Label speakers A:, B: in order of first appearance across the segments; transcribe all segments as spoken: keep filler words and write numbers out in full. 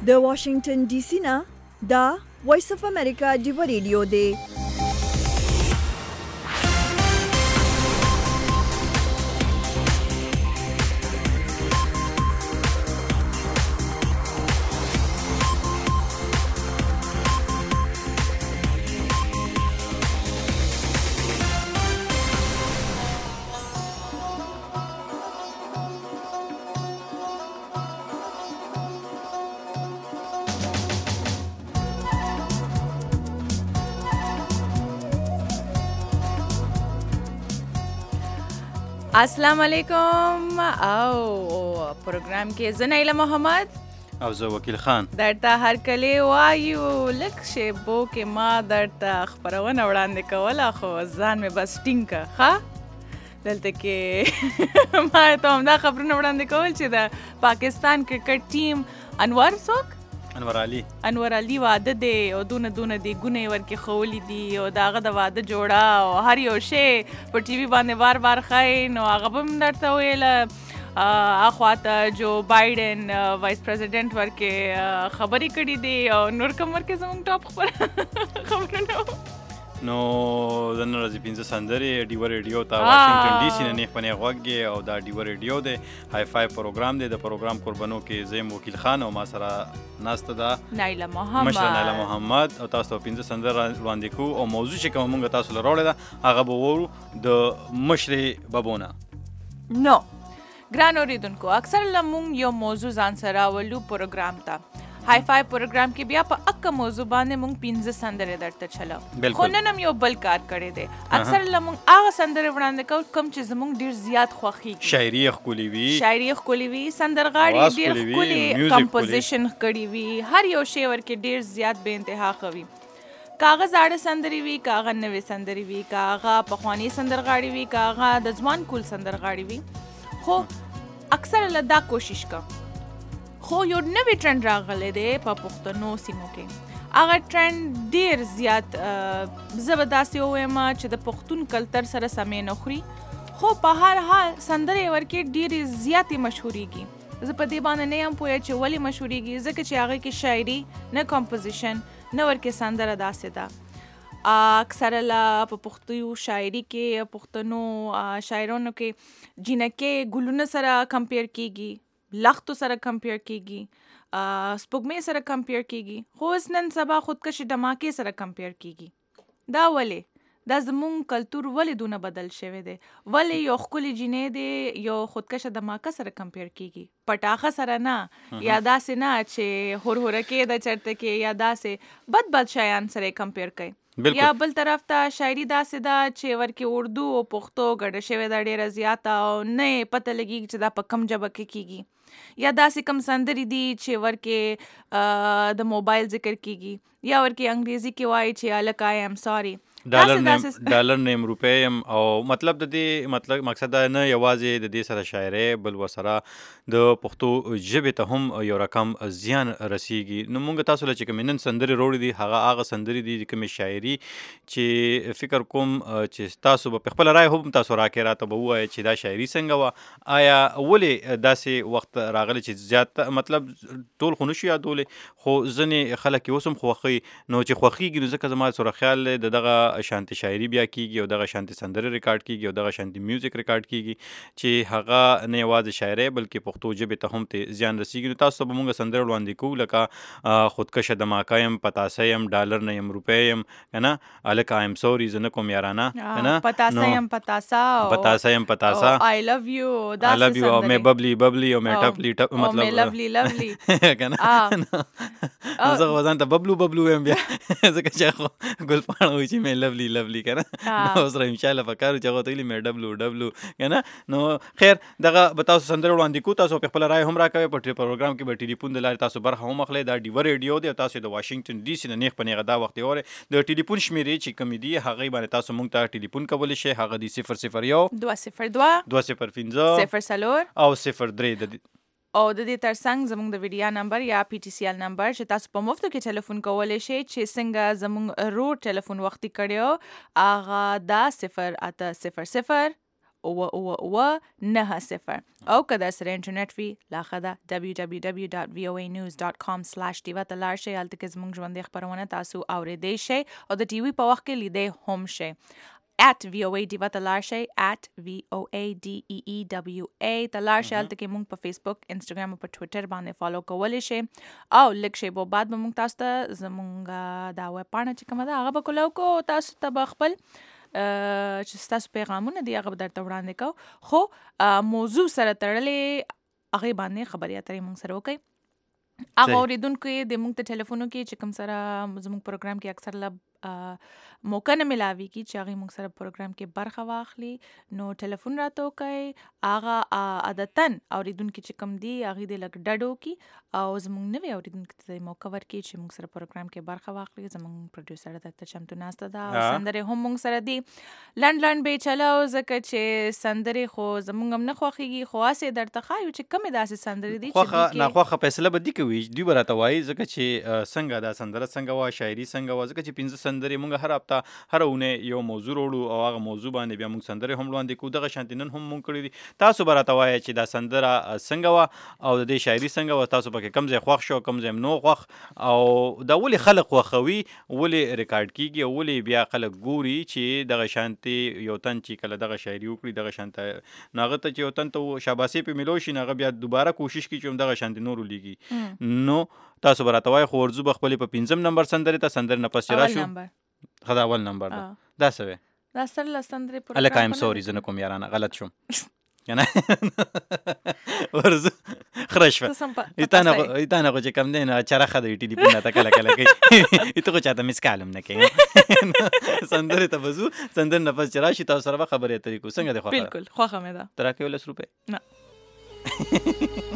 A: د واشنگټن ډي سي نه دا وایس اف امریکا ډیو ریډیو دی.
B: अस्सलाम वालेकुम او پروګرام کې زه نایله محمد
C: او زه وکیل خان
B: درته هر کله وایو لک شیبو کې ما درته خبرونه وړاندې کوله خو ځان مې بس ټینګه ښه دلته کې ما ته همدا خبرونه وړاندې کول چې د پاکستان کرکټ ټیم انور څوک
C: انور علي
B: انور علي واده دی او دونه دونه دی ګونې ورکې ښوولي دي او د هغه د واده جوړه او هر یو شی په ټي وي باندې بار بار ښایي نو هغه به هم درته ویله اخواته جو بایډن وایس پریزیډنټ ورکې خبرې کړي دي او نور کوم ورکې زموږ ټاپ خبره خبرونه
C: نو د نن ورځې پنځه سندرې ډیو ریډیو ته واشنګټن ډي سي نه نیغ په نیغ غوږ یې او دا ډیو ریډیو دی های فای پروګرام دی. د پروګرام قربانو کې زه یم وکیل خان او ما سره ناسته ده
B: نایله محمد
C: مشره نایله محمد او تاسو ته پنځه سندرې وړاندې کوو او موضوع چې کومه مونږ تاسو له راوړې ده هغه به وورو د مشرې ببونه.
B: نو ګران اوریدونکو اکثر لمونږ یو موضوع ځان سره راولو پروګرام ته های فای پروګرام کې بیا په اکه موضوع باندې مونږ پنځه سندرې درته چلو خو نن هم یو بل کار کړی دی اکثر لمونږ هغه سندرې وړاندې کوو کوم چې زمونږ ډېر زیات خوښیږي
C: شاعري یې ښکلې وي
B: شاعري یې ښکلې وي سندرغاړي ډېر ښکلې کمپوزیشن کړي وي هر یو شی ورکې ډېر زیات بې انتها ښه وي کاغه زاړه سندرې وي کاغه نوې سندرې وي کاغه پخواني سندرغاړي وي کاغه د ځوان کول سندرغاړي وي خو اکثر له دا کوشش کا خو یو نوی ټرند راغلی دی په پښتنو سیمو کې هغه ټرند ډیر زیات زه به داسې ووایم چې د پښتون کلتر سره سمې نه خوري خو په هر حال سندرې ورکې ډیرې زیاتې مشهورېږي. زه په دې باندې نه یم پوهه چې ولې مشهورېږي ځکه چې هغې کې شاعري نه کمپوزیشن نه ورکې سندره داسې ده. اکثره له په پښتو شاعري کې پښتنو شاعرانو کې جینکې ګلونه سره کمپیر کېږي لختو سره کمپیر کیږي سپوږمۍ سره کمپیر کیږي خو اوس نن سبا خودکشي دماکې سره کمپیر کیږي. دا ولې دا زموږ کلتور ولې دونه بدل شوی دی ولې یو ښکلې جینۍ دی یو خودکشه دماکه سره کمپیر کیږي پټاخه سره نه یا داسې نه چې هورهورکې د چرته کې یا داسې بد بد شیان سره کمپیر کوي یا بل طرف ته شاعري داسې ده چې ورکې اردو او پښتو ګډه شوې ده ډېره زیاته او نه پته لګېږي چې دا په کم ژبه کې کیږي یا داسې کم سندرې دي چې ورکې د موبایل ذکر کیږي یا ورکې انګریزي کې وایي چې هلکه آی ایم ساري
C: ډالر نیم ډالر نیم روپۍ یم او مطلب د دې مطلب مقصد دا نه یوازې د دې سره شاعري بل ورسره د پښتو ژبې ته هم یو رقم زیان رسیږي. نو مونږ تاسو له چې کومې نن سندرې راوړې دي هغه هغه سندرې دي کومې شاعري چې فکر کوم چې تاسو به په خپله رایه هم تاسو راکې راته به ووایئ چې دا شاعري څنګه وه آیا ولې داسې وخت راغلی چې زیات مطلب ټول خو نشو یادولی خو ځینې خلک یې اوس هم خوښوي نو چې خوښېږي نو ځکه زما سره خیال دی د دغه شانتي شاعري بیا کیږي او دغه شانتي سندرې ریکارډ کیږي او دغه شانتي میوزیک ریکارډ کیږي چې هغه نه یوازې شاعري بلکې پښتو ژبې ته هم ته زیان رسیږي. نو تاسو به مونږ سندرې وړاندې کوو لکه خودکشه دماکه یم پتاسه یم ډالر نه یم روپۍ یم که نه هلکه آیم سوري زه نه کوم یارانه که نه
B: پتاسه یم پتاسه
C: پتاسه یم پتاسه
B: آی لو یو
C: آی لو یو او مې ببلی ببلی او مې ټپلی ټپ مطلب
B: مې لولی لولی
C: که نه زه خو ځان ته ببلو ببلو یم بیا ځکه چې خو ګلپاڼه وایي چې مې لولی لولی که نه نو اوس را انشاءالله پکار چې هغه ته ویلي مې ډبلو ډبلو که نه نو خیر دغه به تاسو سندرې وړاندې کوو تاسو په خپله رایه هم راکوئ په پروګرام کې به ټلیفون د لارې تاسو برخه هم اخلئ دا ډیوه ریډیو دی او تاسو د واشنګټن ډي سي نه نیغ په نیغه دا وخت یې اورئ د ټلیفون شمېرې چې کومې دي هغې باندې تاسو مونږ ته ټلیفون کولی شئ هغه دي صفر صفر یو
B: دوه صفر دوه
C: دوه صفر پنځه
B: صفر څلور
C: او صفر درې د
B: او د دې ترڅنګ زموږ د ویډیا نمبر یا پی ټي سی ایل نمبر چې تاسو په مفتو کې ټلیفون کولی شئ چې څنګه زموږ روډ ټلیفون وختي کړی هغه دا صفر اته صفر صفر اوه اوه اوه نه صفر او که در سره انټرنیټ وي لاښه ده دبلیو دبلیو دبلیو ډاټ وی او ای نیوز ډاټ کام سلاش ډیوا ته لاړ شئ. هلته کې زموږ ژوندۍ خپرونه تاسو اورېدی شئ او د ټي وي په وخت کې لیدی هم شئ. at V O A ډیوا ته لاړ شئ at V O A D E E W A ته لاړ شئ. هلته کې موږ په فیسبوک انسټاګرام او په ټویټر باندې فالو کولی شئ او لږ شیبو بعد به موږ تاسو ته زموږ دا ویب پاڼه چې کومه ده هغه به کولاو کو تاسو ته به خپل چې ستاسو پیغامونه دي هغه به درته وړاندې کوو. خو موضوع سره تړلې هغې باندې خبرې اترې موږ سره وکړئ. هغه اورېدونکو یې د موږ ته ټلیفونو کې چې کوم سره زموږ پروګرام کې اکثر لب موقع نه ملاوي کی چې هغې موږ سره پروګرام کې برخه واخلي نو ټلیفون راته وکړئ. هغه عادتاً اورېدونکي چې کوم دي هغې دې لږ ډډ وکړي او زموږ نوي اورېدونکي ته موقع ورکړي چې موږ سره پروګرام کې برخه واخلي. زموږ پروډیوسر دلته چمتو ناسته ده او سندرې هم موږ سره دي. لنډ لنډ به یې چلو ځکه چې سندرې خو زموږ هم نه خوښېږي خو هسې درته ښایو چې کومې داسې سندرې دي
C: خوښه ناخوښه فیصله به دي کوي دوی به راته وایي ځکه چې څنګه دا سندره څنګه وه شاعري څنګه وه ځکه چې پنځه سندرې موږ هر هفته هر اونۍ یو موضوع راوړو او هغه موضوع باندې بیا موږ سندرې هم وړاندې کوو. دغه شانتې نن هم موږ کړي دي. تاسو به راته وایئ چې دا سندره څنګه وه او د دې شاعري څنګه وه تاسو پکې کوم ځای خوښ شو کوم ځای نو خوښ او دا ولې خلک خوښوي ولې ریکارډ کېږي او ولې بیا خلک ګوري چې دغه شانتې یو تن چې کله دغه شاعري وکړي دغه شانته نو هغه ته چې یو تن ته شاباسي پې میلو شي نو هغه بیا دوباره کوشش کوي چې هم دغه شانتې نور ولیږي. نو تاسو به راته وایئ خو ورځو به خپلې په پنځم نمبر سندرې ته سندرې نه پس چې راشو ښه دا اول نمبر ده دا څه وی
B: دا سر له سندرې
C: هلکه ایم سوري زه نه کوم یارانه غلط شوم که نه ورځو خره شوه ایتا نه خو چې کوم دی نو چرخه د ټلیفون راته کله کله کوي ایته خو چاته مس کال هم نه کوي. سندرې ته به ځو سندرې نه پس چې راشي تاسو سره به خبرې اترې کوو. څنګه دی خوښه؟
B: بالکل خوښه مې ده.
C: ته راکوې لس روپۍ؟
B: نه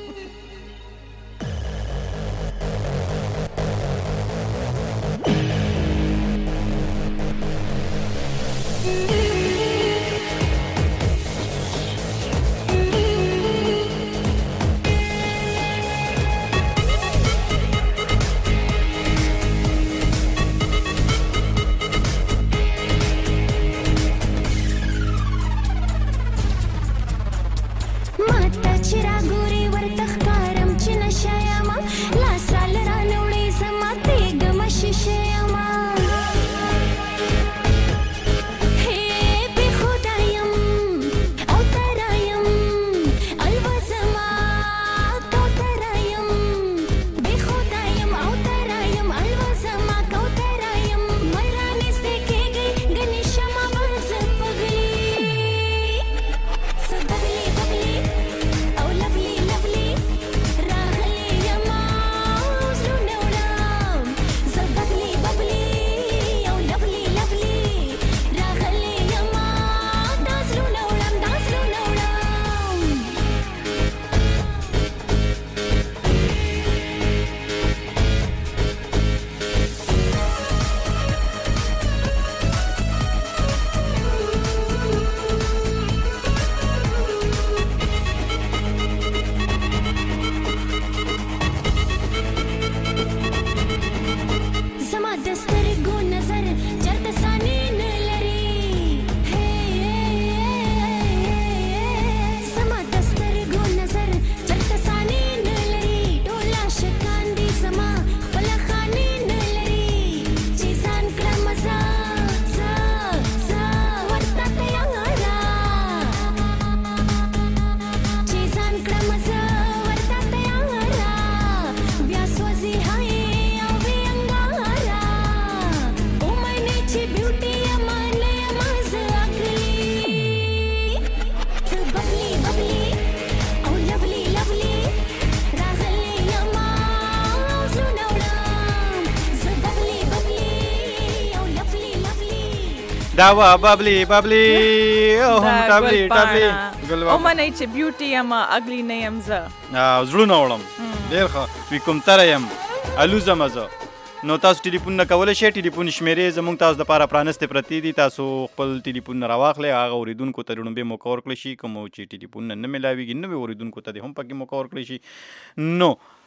C: دا وا بابلی بابلی او هم ټابلی ټابلی
B: ګل او منې چې بیوټي یم اګلی نه یم زه
C: او زړونه وړم ډېر ښه وي کوم تره یم الوزم زه. نو تاسو ټلیفون نه کولی شئ ټلیفون شمیرې زموږ تاسو دپاره پرانستې پرتې دي. تاسو خپل ټلیفون نه راواخلئ هغه اورېدونکو ته لومبې موقع ورکړی شي کوم چې ټلیفون نه نه میلاویږي نوي اورېدونکو ته دې هم پکې موقع ورکړی شي. نو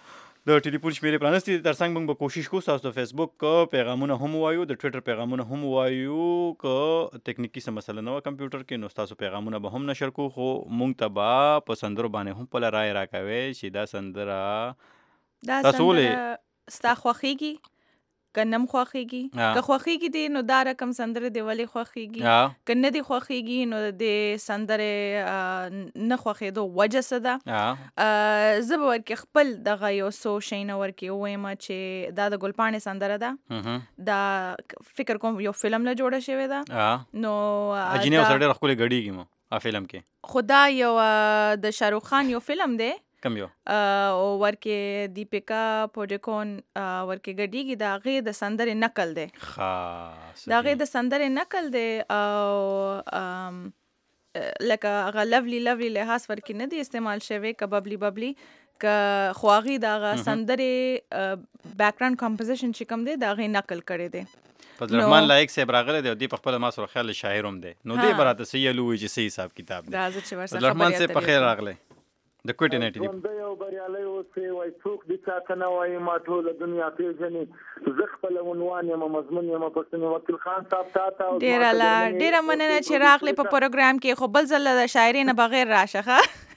C: د ټلیفون شمیرې پرانستي ترڅنګ موږ به کوشش کوو تاسو د فیسبوک پیغامونه هم وایو د ټویټر پیغامونه هم وایو که تکنیکی څه مسله نه وه کمپیوټر کې نو ستاسو پیغامونه به هم نشر کوو خو موږ ته به په سندرو باندې هم خپله رایې راکوئ چې دا سندره
B: دا
C: تاسو ولې
B: سندره ستا خوښېږي که نم خوښېږي که خوښېږي دی نو دا رقم سندرې دی ولې خوښېږي که نه دی خوښېږي نو د سندرې نه خوښېدو وجه څه ده زه به ورکې خپل دغه یو څو شیونه ورکې ووایم چې دا د ګلپاڼې سندره ده دا فکر کوم یو فلم له جوړه شوې ده نو
C: اجینې اوس ډېره ښکلې ګډېږي مو هغه فلم کې
B: خو دا یو د شاهرخ خان یو فلم دی
C: کم یو
B: او ورکې دیپیکا پوډیکون ورکې ګډیږي د هغې د سندرې نقل دی د هغې د سندرې نقل دی او لکه هغه لولی لولی لحاظ ورکې نه دی استعمال شوی که ببلی ببلی که خو هغې د هغه سندرې بیکګراؤنډ کمپوزیشن چې کوم دی د هغې نقل کړی دی
C: فضل الرحمن لایق صاحب راغلی دی او دی په خپله ما سره خیال شاعر هم دی نو دی به راته څه یې ووایي چې څه حساب کتاب دی فضل الرحمن صاحب په خیر راغلی د کوټې نه ټلیفون
D: ژوندی او بریالی اوسې وایي څوک دې چاته نه وایي ما ټوله دنیا پېژني زه خپله عنوان یم مضمون یم پښتون وکیل خان صاحب تا ته
B: ډېره لا ډېره مننه چې راغلې په پروګرام کې خو بل ځل د شاعرۍ نه بغیر راشه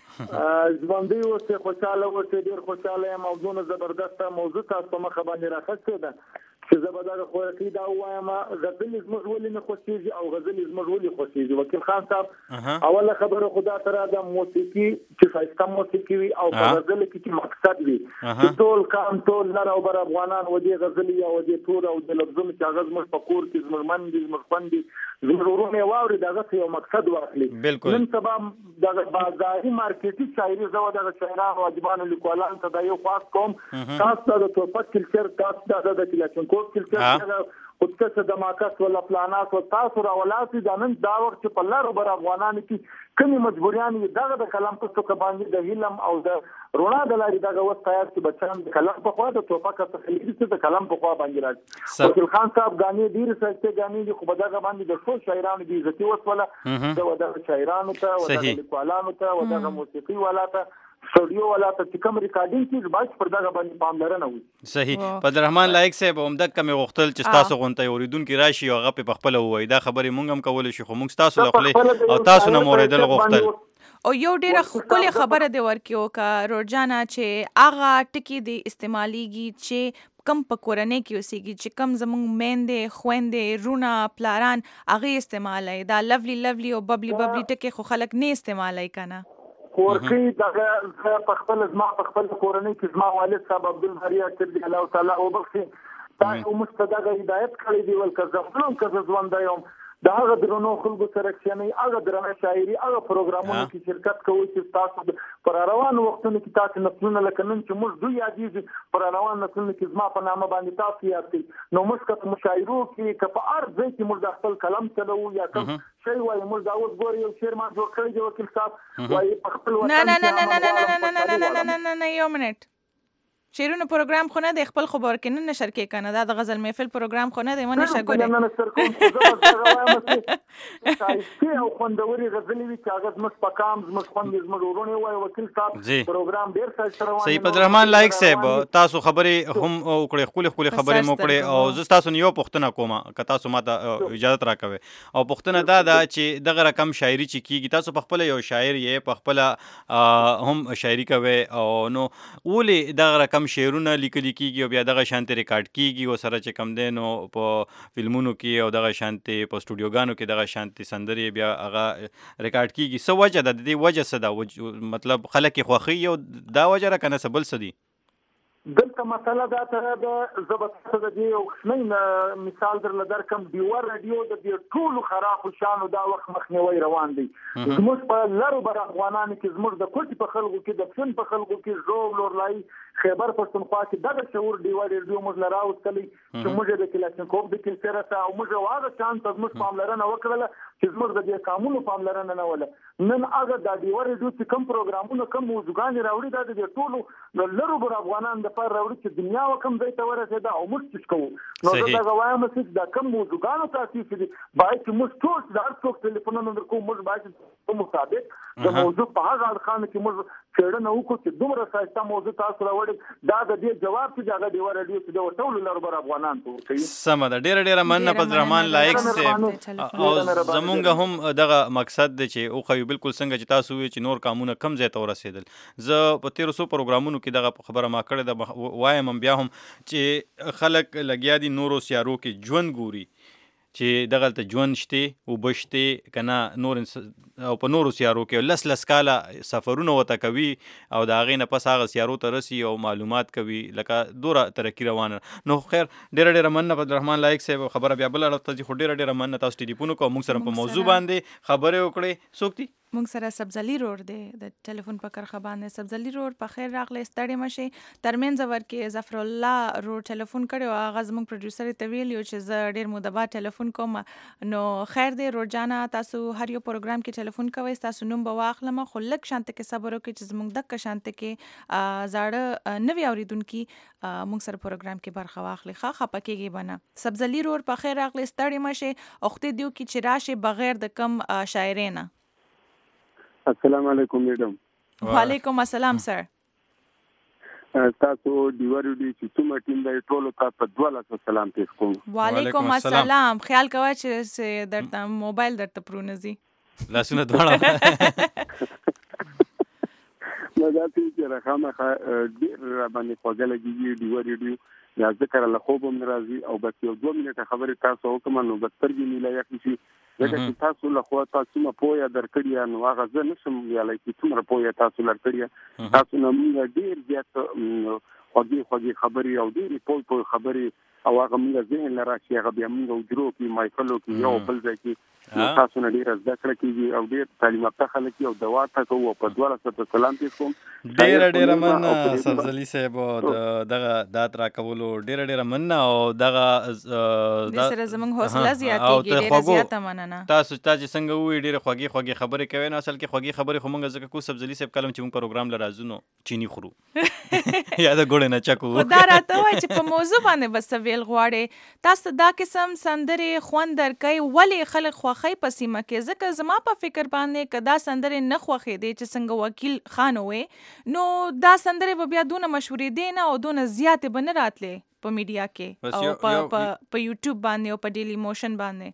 B: ښه
D: ژوندی اوسې خوشحاله اوسې ډېر خوشحاله یم موضوع زبردسته موضوع تاسو په مخه باندې راخستې ده چې زه به دغه خوراکي دا ووایم غزلې زموږ ولې نه خوښېږي او غزلې زموږ ولې خوښېږي وکیل خان صاحب اوله خبره خو دا ته را ده موسیقي چې ښایسته موسیقي وي او په غزل کې چې مقصد وي چې ټول کام ټول نر او بر افغانان و دې غزلې یا و دې تور او د لفظونو چې هغه زموږ په کور کې زموږ مندي زموږ خوندي زموږ ورونه یې واوري د هغه یو مقصد واخلي نن سبا دغه بازاري مارکیټي شاعري زه دغه شاعرانو ادیبانو لیکوالانو ته دا یو خاص کوم تاسو ته د ټوپک کلچر تاسو ته د کلاشینکوف کلچر خودکشه دماکس ولا پلانات و تاسو راولاسي دا نن دا وخت چې په لارو بر افغانانو کې کومې مجبوریان دي دغه د کلام په څوک باندې د هیلم او د رونا د لارې دغه وخت تیار چې بچان د کلام په خوا د ټوپک څخه خلیدي د کلام په خوا باندې راځي وکیل خان صاحب غانې ډیر سخته غانې دي خو بدغه باندې د ټول شاعرانو د عزت وسوله د ودغه شاعرانو ته ودغه لیکوالانو ته ودغه موسیقي ولاته سټوډیو والا ته چې کوم ریکارډینګ کیږي باید پر دغه باندې پاملرنه وي
C: صحیح فضل الرحمن لایق صاحب همدغه کمې غوښتل چې تاسو غونته اوریدونکي راشي او هغه په خپله ووایي دا خبرې موږ هم کولی شو خو موږ تاسو له خولې او تاسو نه مو اورېدل غوښتل
B: او یو ډیره ښکلې خبره دی ورکې وکړه روجانا چې هغه ټکي دی استعمالیږي چې کم په کورنۍ کې اوسېږي چې کم زموږ میندې خویندې رونه پلاران هغې استعمالوي دا لولی لولی او ببلی ببلی ټکي خو خلک نه استعمالوي که نه
D: کورکۍ دغه زه په خپل زما په خپل کورنۍ کې زما والد صاحب عبدالباري اکر دی الله تعالی وبخښي تاسو موږ ته دغه هدایت کړی دی ول که زه هم که زه ژوندی یم د هغه درنو خلکو سره کښېنئ هغه درنه شاعري هغه پروګرامونو کې شرکت کوئ چې تاسو پر روانو وختونو کې تاسو نسلونه لکه نن چې موږ دوی یادېږي پر روانو نسلونو کې زما په نامه باندې تاسو یاد کړئ نو موږ که په مشاعرو کې که په هر ځای کې موږ د خپل قلم چلوو یا کوم شی وایي موږ دا اوس ګورئ یو شعر ما جوړ کړی دی وکیل صاحب وایي په خپل وطن
B: نه نه نه نه نه نه نه نه نه نه نه یو منټ شعرونو پروګرام خو نه دی خپل خو به ورکې نه نشر کې که نه دا د غزل محفل پروګرام خو نه دی ونه نشر ګورې
D: نه نشر کوم خو زه بس دغه وایم چې ښایستې او خوندورې غزلې وي چې هغه زموږ په کام زموږ خوند زموږ ورونه وایي وکیل صاحب پروګرام ډېر ښایسته روان
C: صحیح فضل الرحمن لایق صاحب تاسو خبرې هم وکړې ښکلې ښکلې خبرې مو وکړې او زه ستاسو نه یو پوښتنه کوم که تاسو ما ته اجازت راکوئ او پوښتنه دا ده چې دغه رقم شاعري چې کېږي تاسو په خپله یو شاعر یې په خپله هم شاعري کوئ او نو ولې دغه رقم شعرونه لیکلي کیږي او بیا دغه شانتي ریکارډ کیږي او سره چې کم دی نو په فلمونو کې او دغه شانتي په سټوډیوګانو کې دغه شانتي سندرې بیا هغه ریکارډ کیږي څه وجه ده د دې وجه څه ده مطلب خلک یې خوښوي او دا وجه ده که نه څه بل څه دي
D: دلته مسله دا ته ده زه به تاسو د دې یو کوچنی مثال درله درکړم ډیوه راډیو د دې ټولو خرابو شیانو دا وخت مخنیوی روان دی زموږ په لرو بر افغانانو کې زموږ د کوټي په خلکو کې د پښتون په خلکو کې زوړ لورلای خیبر پښتونخوا کې دغه شعور ډیوه راډیو موږ لراوستلی چې موږ د کلاشینکوف د کلچر ته او موږ واغه چانس زموږ پاملرنه وکړله چې زموږ د دې قانونو پاملرنه نه وله. نن هغه د ډیو ریډیو چې کوم پروګرامونه کوم موضوعګانې راوړي دا د ټولو لرو بر افغانان د پر راوړي چې دنیا وکم ځای ته ورسېده او موږ څه کوو. نو دا وایم چې دا کوم موضوعګانو تاسیس دي باید چې موږ ټول د هر څوک ټلیفونونه درکو موږ باید په مطابق د موضوع په هغه اړخانه کې موږ څېړنه وکړو چې دومره ښایسته موضوع تاسو راوړي دا د دې جواب چې هغه ډیو ریډیو چې د ټولو لرو بر افغانان ته ورکوي.
C: سمه ده. ډېره ډېره مننه فضلرحمان لایق صاحب. او زمونږ هم دغه مقصد دی چې او خو بالکل څنګه چې تاسو وی چې نور کامونه کم ځای ته ورسېدل. زه په تیرو څو پروګرامونو کې دغه خبره ما کړې ده وایم هم بیا هم چې خلک لګیا دي نورو سیارو کې ژوند ګوري چې دغلته ژوند شته اوبه شته که نه نور او په نورو سیارو کې لس لس کاله سفرونه ورته کوي او د هغې نه پس هغه سیارو ته رسي او معلومات کوي لکه دوره ترقي روانه. نو خیر ډېره ډېره مننه فضلرحمان لایق صاحب. خبره بیا بل اړخ ته ځي خو ډېره ډېره مننه تاسو ټلیفون وکړو موږ سره په موضوع باندې خبرې وکړې. څوک دي؟
B: موږ سره سبزلي رور دی د ټلیفون په کرخه باندې. سبزلي رور په خیر راغلی ستړی مشي. ترمنځ ورکې ظفر الله رور ټلیفون کړی او هغه زموږ پروډوسر ته ویلي چې زه ډېر موده بعد ټلیفون کوم. نو خیر دی رور جانه تاسو هر یو پروګرام کې ټلیفون کوئ ستاسو نوم به واخلم خو لږ شانته کې صبر وکړئ چې زموږ دغه شانته کې زاړه نوي اورېدونکي موږ سره پروګرام کې برخه واخلي. ښه خفه کېږئ به نه. سبزلي رور په خیر راغلی ستړی مشي. وختې دیو کې چې راشي بغیر د کم شاعرۍ نه.
E: السلام علیکم میډم.
B: وعلیکم السلام سر.
E: تاسو ډیو ریډیو چې څومره ټیم دی ټولو ته په دوه لاسه سلام پیښ کوم.
B: وعلیکم السلام. خیال کوه چې درته موبایل درته پرونځي
C: لاسونه دواړه.
E: نو دا چې راخامخه ډېر راباندې خوږه لګېږي ډیو ریډیو یا ذکر له خوب هم راځي او بس یو دوه منټه خبرې تاسو وکړم نو بس سترګې مې لا یخ شي ځکه چې تاسو له خوا تاسو ما پوهه درکړی نو هغه زه نشم ویلای چې څومره پوهه تاسو لرکړی. تاسو نو موږ ډېر زیات خوږې خوږې خبرې او ډېرې پوه پوه خبرې او هغه موږ ذهن له راشي هغه بیا موږ وجرو کې مایکلو کې یو بل ځای کې تاسو نه ډېر زده کړه کېږي او ډېر تعلیم یافته خلک او دوا ته کوو په دوه لاسه سلام پیښ کوم.
C: ډېره ډېره مننه سبزلي صاحب دغه دات راکولو ډېره ډېره مننه او دغه
B: د سره زموږ حوصله زیاتېږي. ډېره زیاته مننه.
C: تاسو تا چې څنګه ووایي ډېرې خوږې خوږې خبرې کوئ نو اصل کې خوږې خبرې خو موږ ځکه کوو سبزلي صاحب کله چې موږ پروګرام له راځو نو چینی خورو یا د ګوړې نه چکو.
B: خو دا راته وایي چې په موضوع باندې به څه ویل غواړې. تاسو دا قسم سندرې خوند درکوي ولې خلک خوښوي په سیمه کې؟ ځکه زما په فکر باندې که دا سندرې نه خوښېدې چې څنګه وکیل خان وې نو دا سندرې به بیا دونه مشهورېدې نه او دونه زیاتې به نه راتلې په میډیا کې او په یوټیوب باندې او په ډیلی موشن باندې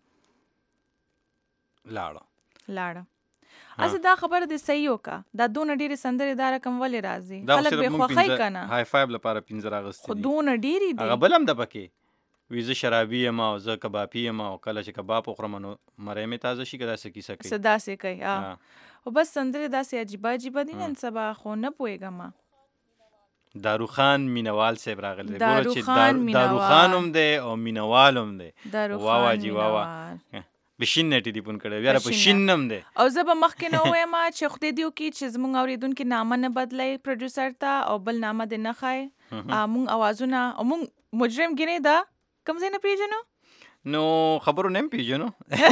C: لاړه
B: لاړه. اصل دا خبره دې صحیح وکړه. دا دونه ډېرې سندرې دا رقم ولې راځي؟ خلک به خوښوي که نه؟
C: های فایو لپاره پنځه راغستې
B: خو دونه ډېرې دي.
C: هغه بل هم ده پکې وی زه شرابي یم او زه کبابي یم او کله چې کباب وخورم نو مری مې تازه شي که داسې کیسه کوي
B: څه داسې کوي. خو بس سندرې داسې عجیبه عجیبه دي نن سبا خو نه پوهېږم.
C: داروخان مینوال صاحب راغلی. داروخان هم دی او مینوال هم دی. واوا جی واوا بشین نه ټلیفون کړی بیا په شین هم دی.
B: او زه به مخکې نه ووایم چې خدای دې وکړي چې زموږ اورېدونکي نامه نه بدلوي پروډیوسر ته او بل نامه دې نه ښایي. موږ اوازونه او موږ مجرم ګڼې ده کوم ځای نه پیژنو
C: نو خبرو نه هم پیژنو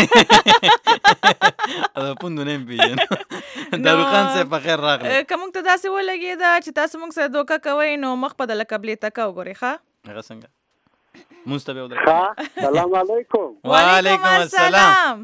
C: پوندو نه هم پیژنو. داروخان صاحب په خیر راغلی.
B: که موږ ته داسې ولګېده چې تاسو موږ سره دوکه کوئ نو مخ په دله قبلې تکه وګورئ. ښه
C: هغه څنګه مونځ ته به ودرېږو.
E: سلام علیکم.
C: وعلیکم السلام.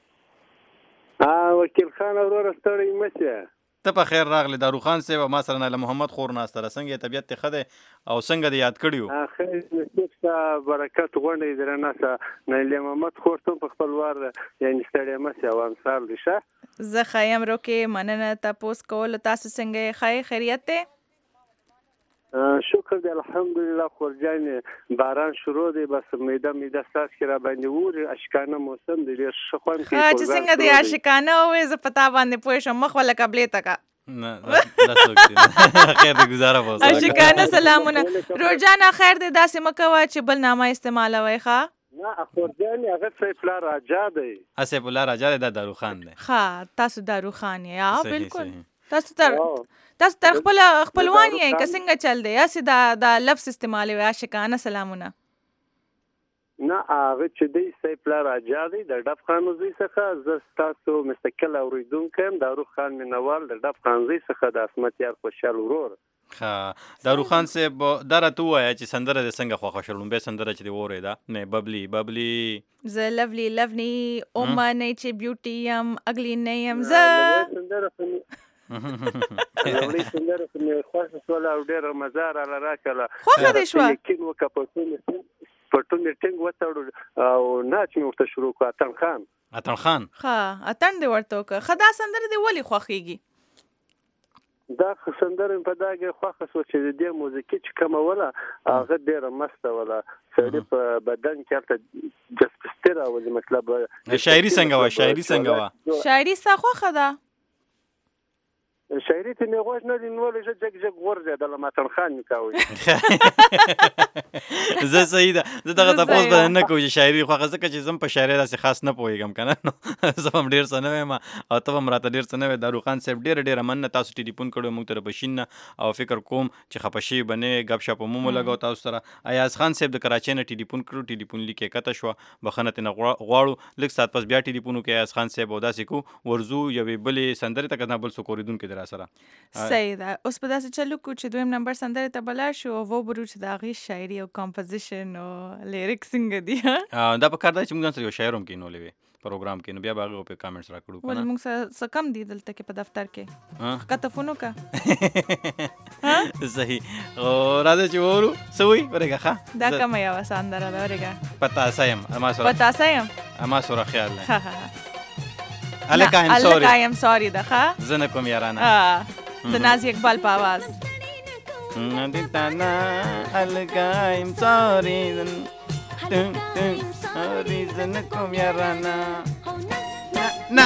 E: وکیل خان وروره ستړی مه شه.
C: ته په خیر راغلی داروخان صاحب. ما سره نایله محمد خور ناسته ده. څنګه یې طبیعت ښه دی او څنګه دې یاد کړي وو؟
E: خیر نصیب شه برکت غونډې درنه شه نایله محمد خور ته په خپل وار یعنې ستړی مه شه او امثال دي شه.
B: زه ښه یم روکې مننه تپوس کولو. تاسو څنګه یې ښه خیریت دی؟
E: شکر دی الحمدلله. خورجانې باران شروع دی بس میده میده ستاسو کې را باندې ووري اشکانه موسم دی ډېر ښه خوند کوي.
B: ښه چې څنګه دی اشکانه ووایې زه په تا باندې پوه شم مخ وله قبلې ته که
C: نه دا څوک دی خیر دی ګزاره به اوسه
B: اشکانه سلامونه. روجانه خیر دی داسې مه کوه چې بل نامه استعمالوئ. ښه
E: نه خورجانې هغه سیف الله راجا دی.
C: سیف الله راجا دی دا داروخان دی.
B: ښه تاسو داروخان یې بالکل. تاسو تر تاسو تر خپل خپلوان یې که څنګه چل دی هسې دا دا لفظ استعمالوئ اشکانه سلامونه.
E: نه هغه چې دی سي پلار راجا دی د ډب خانوزي څخه زه ستاسو مستقل اوریدونکی یم داروخ خان مینوال د ډب خانزي څخه د عصمت یار خوشحال ورور.
C: ښه داروخ خان صاحب دا راته ووایه چې سندره دې څنګه خوښه شوه لومبۍ سندره چې دې واورېده مې ببلي ببلي
B: زه لولی لونی اوما نه چې بیوټي یم اګلی نه یم زه
E: سندره لومړی سندره خو مې خوښه شوله او ډېره مزه راله راکړله.
B: خوښه دې شوه؟
E: یقین وکړه پټون یې ټینګ وتړو او ناچ مې ورته شروع کړو اتڼ خان
C: اتڼ خان
B: ښه اتڼ دې ورته وکړه. ښه دا سندره دې ولې خوښېږي؟
E: دا سندره په داګه خوښه شوه چې د دې موسیقي چې کومه وله هغه ډېره مسته وله سړي په بدن کې هلته جسپستي راولي. مطلب
C: شاعري څنګه وه شاعري څنګه وه؟
B: شاعري ستا خوښه ده؟
E: شاعري ته مې غوږ نه دی نیولی زه جګ جګ غورځېدلم اتڼ خان مې کوی.
C: زه صحیح ده زه دغه تپوس به نه کوم چې شاعري خوښه ځکه چې زه هم په شاعري داسې خاص نه پوهېږم که نه نو زه هم ډېر څه نه وایم او ته هم راته ډېر څه نه وایې. داروخ خان صاحب ډېره ډېره مننه تاسو ټلیفون کړی موږ ته د بشین نه او فکر کوم چې خفه شوي به نه ګپ شپ هم ولګو تاسو سره. ایاز خان صاحب د کراچۍ نه ټلیفون کړو ټلیفون لیک یې کته شوه بخښنه ترې نه غواړو لږ ساعت پس بیا ټلیفون وکړو ایاز خان صاحب او داسې کوو ورځو یوې بلې سندرې ته که نه بل څوک اورېدونکی دی را سره.
B: صحیح ده اوس په داسې چلو کو چې دویم نمبر سندرې ته بلار شو او وبرو چې د هغې شاعري او کمپوزیشن او لیریک څنګه دي.
C: دا په کار دی چې موږ ځان سره یو شاعر هم کینولی وي پروګرام کې نو بیا به هغې په کامنټس را کړو.
B: ولې موږ سره څه کم دي دلته کې په دفتر کې ښکته فون وکړه.
C: صحیح او راځه چې وورو څه وایي ورېږه ښه
B: دا کومه یوه سندره ده ورېږه؟
C: پتاسه یم اما سره
B: پتاسه یم
C: اما سره خیال دی
B: هلکه ایم سوري هلکه ایم سوري ده ښه
C: زه نه کوم یارانه
B: د نازي اقبال په آواز
C: ندیتانا هلکه ایم سوري سوري زه نه کوم یارانه نه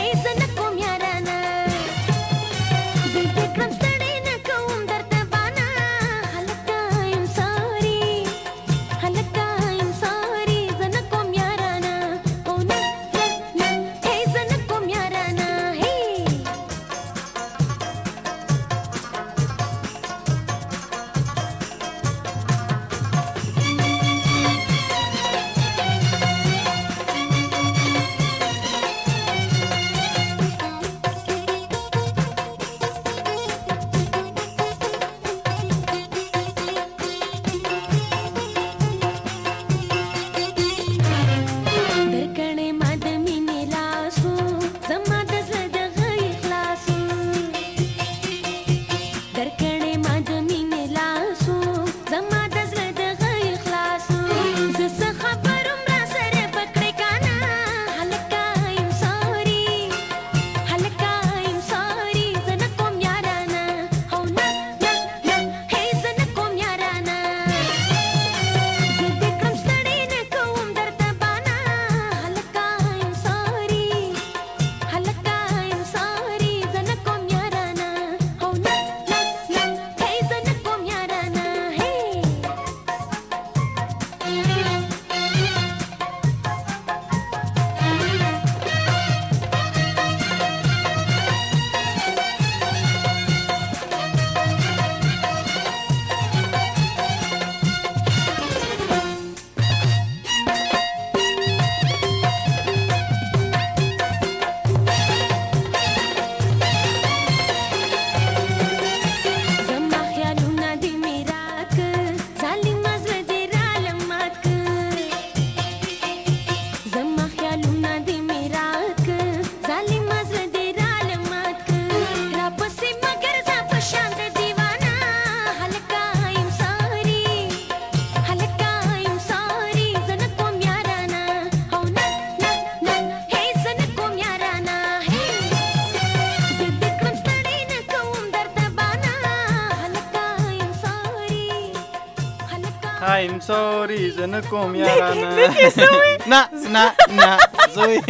C: I'm sorry زه نه کوم یارانه نه نه نه زوی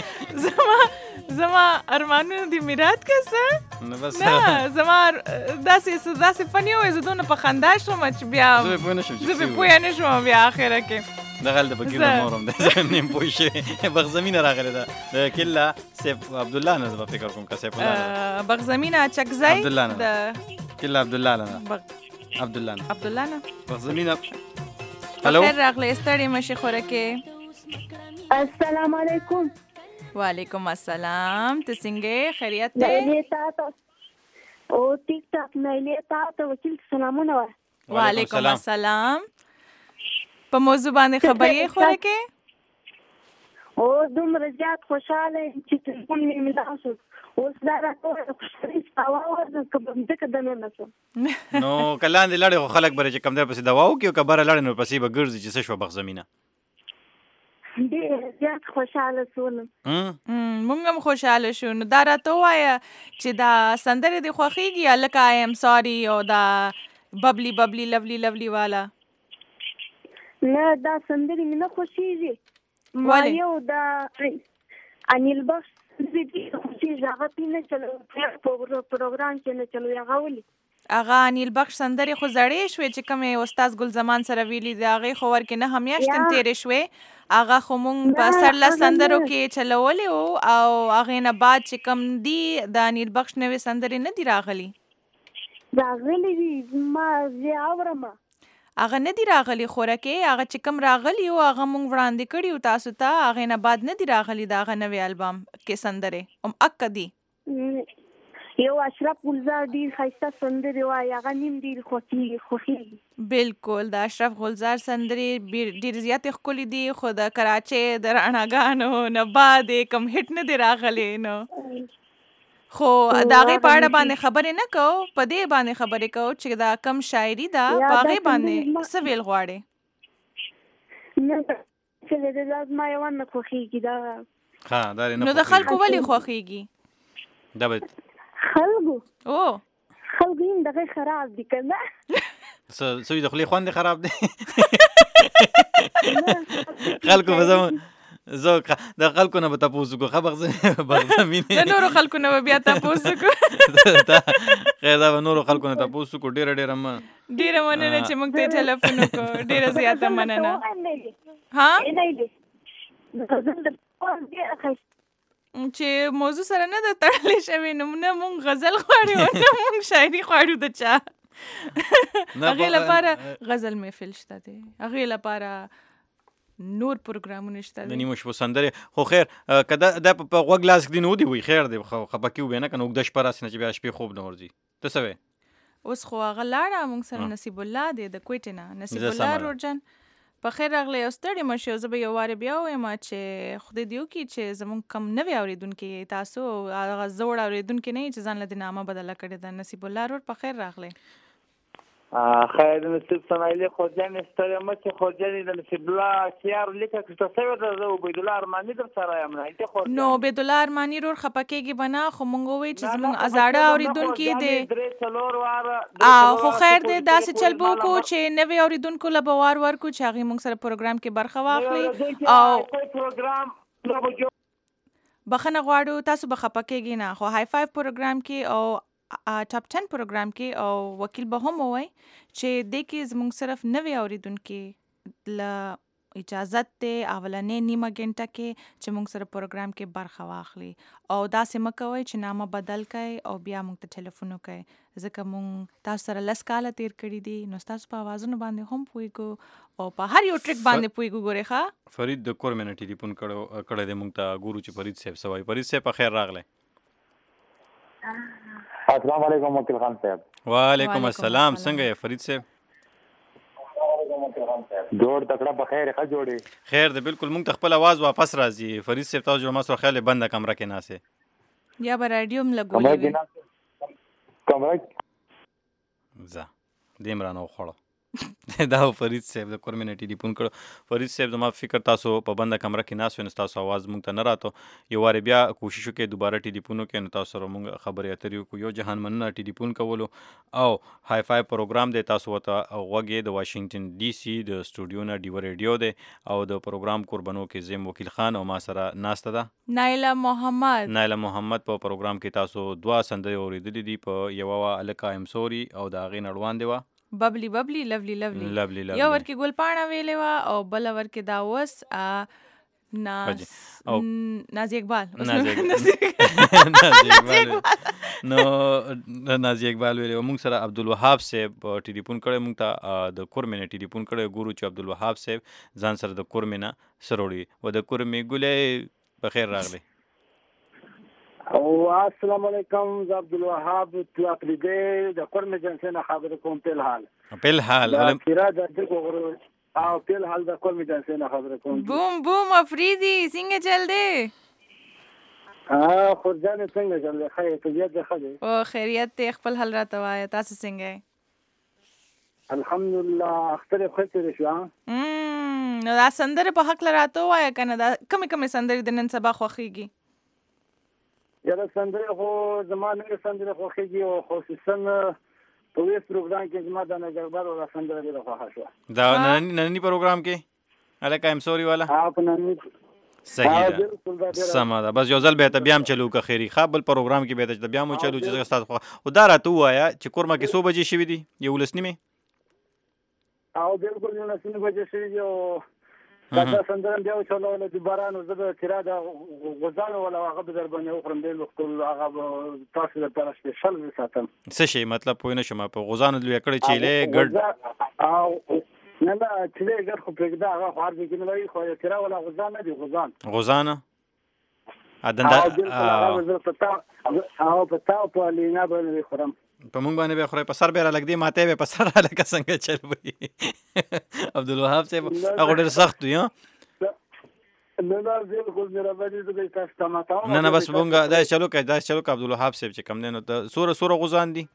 B: زما زما ارمانونه دې میرات که څه
C: نه بس
B: نه زما داسې داسې فني وایي زه دونه په خندا شوم چې بیا
C: زه پوه نه شوم
B: زه پې پوه نه شوم بیا اخره کې
C: دغه د فقیر مورم ده زه نیم پوه شوې بغزمینه راغلی ده د کله سیف عبدالله نه زه به فکر کوم که سیف الله
B: بغزمینه چکزی
C: عبدالله نه کله عبدالله نه
B: عبدالله نه
C: بغزمینه هلو
B: خیر راغلی ستړي مشي خورکه.
F: السلام علیکم.
B: وعلیکم السلام. ته څنګه خیریت ده؟
F: نه تاسو او ټیک ټاک نه لې تاسو وکیل سلامونه و.
B: وعلیکم السلام. په موضوع باندې خبرې خورکه؟
F: او دومره زیات خوشاله چې ټلیفون مې ملاسو اوس دا راټول خوشالي سپاوه ورته کوم څه کدنه نشو.
C: نو کلان دې لړې خو خلک بره چې کم در پسې دوا وکي او کبره لړې نو پسې به ګرځي چې څه شو بغزمینه.
F: ډېر زیات خوشاله شولم.
B: مونږ هم خوشاله شو. نو دا راته ووایه چې دا سندرې دې خوښېږي هلکه آی ایم ساري او دا ببلی ببلی لولی لولی والا؟
F: نه دا سندرې مې نه خوښېږي. ما یو دا انیل بخش سندرې دې خوښېږي هغه پې نه چلو پروګرام کې نه چلو هغه ولې
B: هغه انیل بخش سندرې خو زړې شوې چې کومې استاد ګل زمان سره ویلي د هغې خو ورکې نه میاشتې تېرې شوې. هغه خو مونږ په سرلس سندرو کې چلولې وو او هغې نه بعد چې کوم دي د انیل بخش نوې سندرې نه دي راغلي.
F: راغلي دي ما زه اورم
B: هغه نه دي راغلي خورکې. هغه چې کوم راغلي وو هغه مونږ وړاندې کړي وو تاسو ته. هغې نه بعد نه دي راغلي د هغه نوې البم کې سندرې هم اکه دي.
F: یو اشرف ګلزار ډېر ښایسته سندرې وایي هغه نیم ډېر خوښېږي.
B: بالکل د اشرف ګلزار سندرې ډېر زیاتې ښکلې دي خو د کراچۍ د رڼاګانو نه بعد یې کوم هټ نه دی راغلی. نو خو د هغې په اړه باندې خبرې نه کوو، په دې باندې خبرې کوو چې دا کم شاعري ده په هغې باندې څه ویل غواړې؟
F: نه چې دا زما یوه نه خوښېږي دا.
B: نو د خلکو ولې خوښېږي؟
C: دا به
F: خلکو
B: او
F: خلکو یې دغه خراب دي که نه
C: څه څه د خولې خوند خراب دی خلکو به زه زه د خلکو نه به تپوس وکړو ښه بغزمینې
B: د نورو خلکو نه به بیا تپوس وکړو.
C: خیر دا به نورو خلکو نه تپوس وکړو. ډېره ډېره
B: ډېره مننه چې موږ ته ټلیفون وکړو. ډېره زیاته مننه. ها چې موضوع سره نه ده تړلی شوې نو نه مونږ غزل غواړو نه مونږ شاعري غواړو د چا. هغې لپاره غزل محفل شته دی، هغې لپاره نور پروګرامونه شته
C: د نیمو شپو سندرې. خو خیر که دا په غوږ لاس کښې دي نو ودې وي خیر دی خفه کي وبې نه که نه اوږده شپه راسي نه چې بیا شپې خوب نه ورځي. ته څه وې؟
B: اوس خو هغه لاړه مونږ سره نصیب الله دی د کویټې نه. نصیب الله روډجن په خیر راغلی او ستړي مه شئ. زه به یو وارې بیا ووایم چې خدای دې وکړي چې زموږ کم نوي اورېدونکي تاسو هغه زوړ اورېدونکي نه یي چې ځان له دې نامه بدله کړې ده. نصیب الله روډ په خیر راغلی.
G: خیر نصیب سنایلی خورجانې ستړی مه چې خورجانې د نصیب الله کیار لیکه کښته شوې ده. زه عبیدالله ارماني در سره یم نه
B: نو عبیدالله ارماني رور خفه کېږي به نه خو مونږ ووایو چې زموږ زاړه اورېدونکي دی خو خیر دی داسې چل به وکړو چې نوي اورېدونکو له به وار ورکړو چې هغې مونږ سره پروګرام کې برخه واخلي او بخښنه غواړو تاسو به خفه کېږي نه. خو های فایو پروګرام کې او ټاپ ټن پروګرام کې او وکیل به هم ووایي چې دې کې زموږ صرف نوې اورېدونکي له اجازت دی اولنۍ نیمه ګنټه کې چې موږ سره پروګرام کې برخه واخلي او داسې مه کوئ چې نامه بدل کړئ او بیا موږ ته ټلیفون وکړئ ځکه موږ تاسو سره لس کاله تیر کړي دي نو ستاسو په اوازونو باندې هم پوهېږو او په هر یو ټریک باندې پوهېږو. ګورې ښه
C: فرید د کور مې نه ټلیفون کړی دی موږ ته ګورو چې فرید صاحب څه وایي. فرید صاحب په خیر راغلی.
H: السلام علیکم وکیل خان صاحب.
C: وعلیکم السلام. څنګه یې فرید صاحب؟
H: جوړ تکړه په خیر ښه جوړې
C: خیر دی بالکل. موږ ته خپل آواز واپس راځي. فرید صاحب تاسو ما سره خیال بنده کمره کې ناسې
B: یا به راډیو هم لګولې وي
H: کمره
C: ځه دې م رانه وخوړه دا فرید صاحب د کور مې نه ټلیفون کړو. فرید صاحب زما فکر تاسو په بنده کمره کې ناست وئ نو ستاسو آواز موږ ته نه راته. یو وارې بیا کوشش وکړئ دوباره ټلیفون وکړئ نو تاسو سره موږ خبرې اترې وکړو. یو جهان مننه ټلیفون کولو او های فای پروګرام دی تاسو ورته غوږ یې د واشنګټن ډي سي د سټوډیو نه ډیوه ریډیو دی او د پروګرام کوربنو کې زم وکیل خان او ما سره ناسته ده
B: نایله محمد.
C: نایله محمد په پروګرام کې تاسو دوه سندرې اورېدلې دي. په یوه وه الکه ایم سوري او د هغې نه وړاندې وه
B: ببلی ببلی لولی لولی
C: لولی
B: یو ورکې ګل پاڼه ویلې وه او بله ورکې دا اوس ناز نازی اقبال
C: نو نازی اقبال ویلو موږ سره عبدالوهاب صاحب ټلیفون کړی موږ ته د کورمې نه ټلیفون کړی ګورو چې عبدالوهاب صاحب ځان سره د کورمې نه څه راوړي و د کورمې ګلې بخیر راغلی
D: او السلام علیکم زه عبدالوهاب تلاقلیدی د کورمې جنسې نه خبرې کوم په الحال
C: په الحال
D: او په الحال د کورمې جنسې نه خبرې کوم
B: بوم بوم افریدي څنګه چل دی
D: اه خورجان څنګه چل دی خیر طبیعت دی ښه دی
B: او خیریت دی خپل حال راته وایه تاسو څنګه یې
D: الحمدلله اختر ښه تېرې شوه
B: نو دا سندرې په هکله راته ووایه که نه دا کمې کمې سندرې د نن سبا خوښېږي
D: یاره سندرې خو زما نوې سندرې خوښېږي او خصوصا په ویس پروګرام کې زما د نجربر والا سندره ډېره خوښه شوه
C: دا ننني پروګرام کې هلکه ایم سوري والا
D: په ننني
C: صحیح ده سمه ده بس یو ځل به ته بیا هم چلو که خیري ښه بل پروګرام کې به ته بیا هم چلو چې زه ستاسو خو دا راته ووایه چې کورمه کې څو بجې شوي دي یولس نیمې
D: او بالکل یولس نیمې بجې شوي دي او دا سندره بیا وچلوله دوباره نو زه به تیرا د غوزانو والا هغه به در باندې وخورم ډېر وختل هغه به تاسو دپاره سپېشل وساتم
C: څه شی مطلب پوه نه شوم په غوزانو لویه کړې چیلې ګډ
D: او نه نه چیلې ګډ خو پرېږده هغه خو هر ځای کې نه لري خو تیرا والا غوزان نه دي غوزان
C: غوزانه
D: او په تا او په تا په لینا باندې خورم
C: په مونږ باندې به خورې په سر به را لګدي ماته به په سر را لکه څنګه چل وي عبدالوهاب صاحب هغه ډېر سخت وي ها
D: نه نه بالکل مهرباني زه تاسو ته ماتاوم
C: نه نه بس مونږ دا چلو که دا چلو که عبدالوهاب صاحب چې کم دی نو ته سوره سوره غوزان دي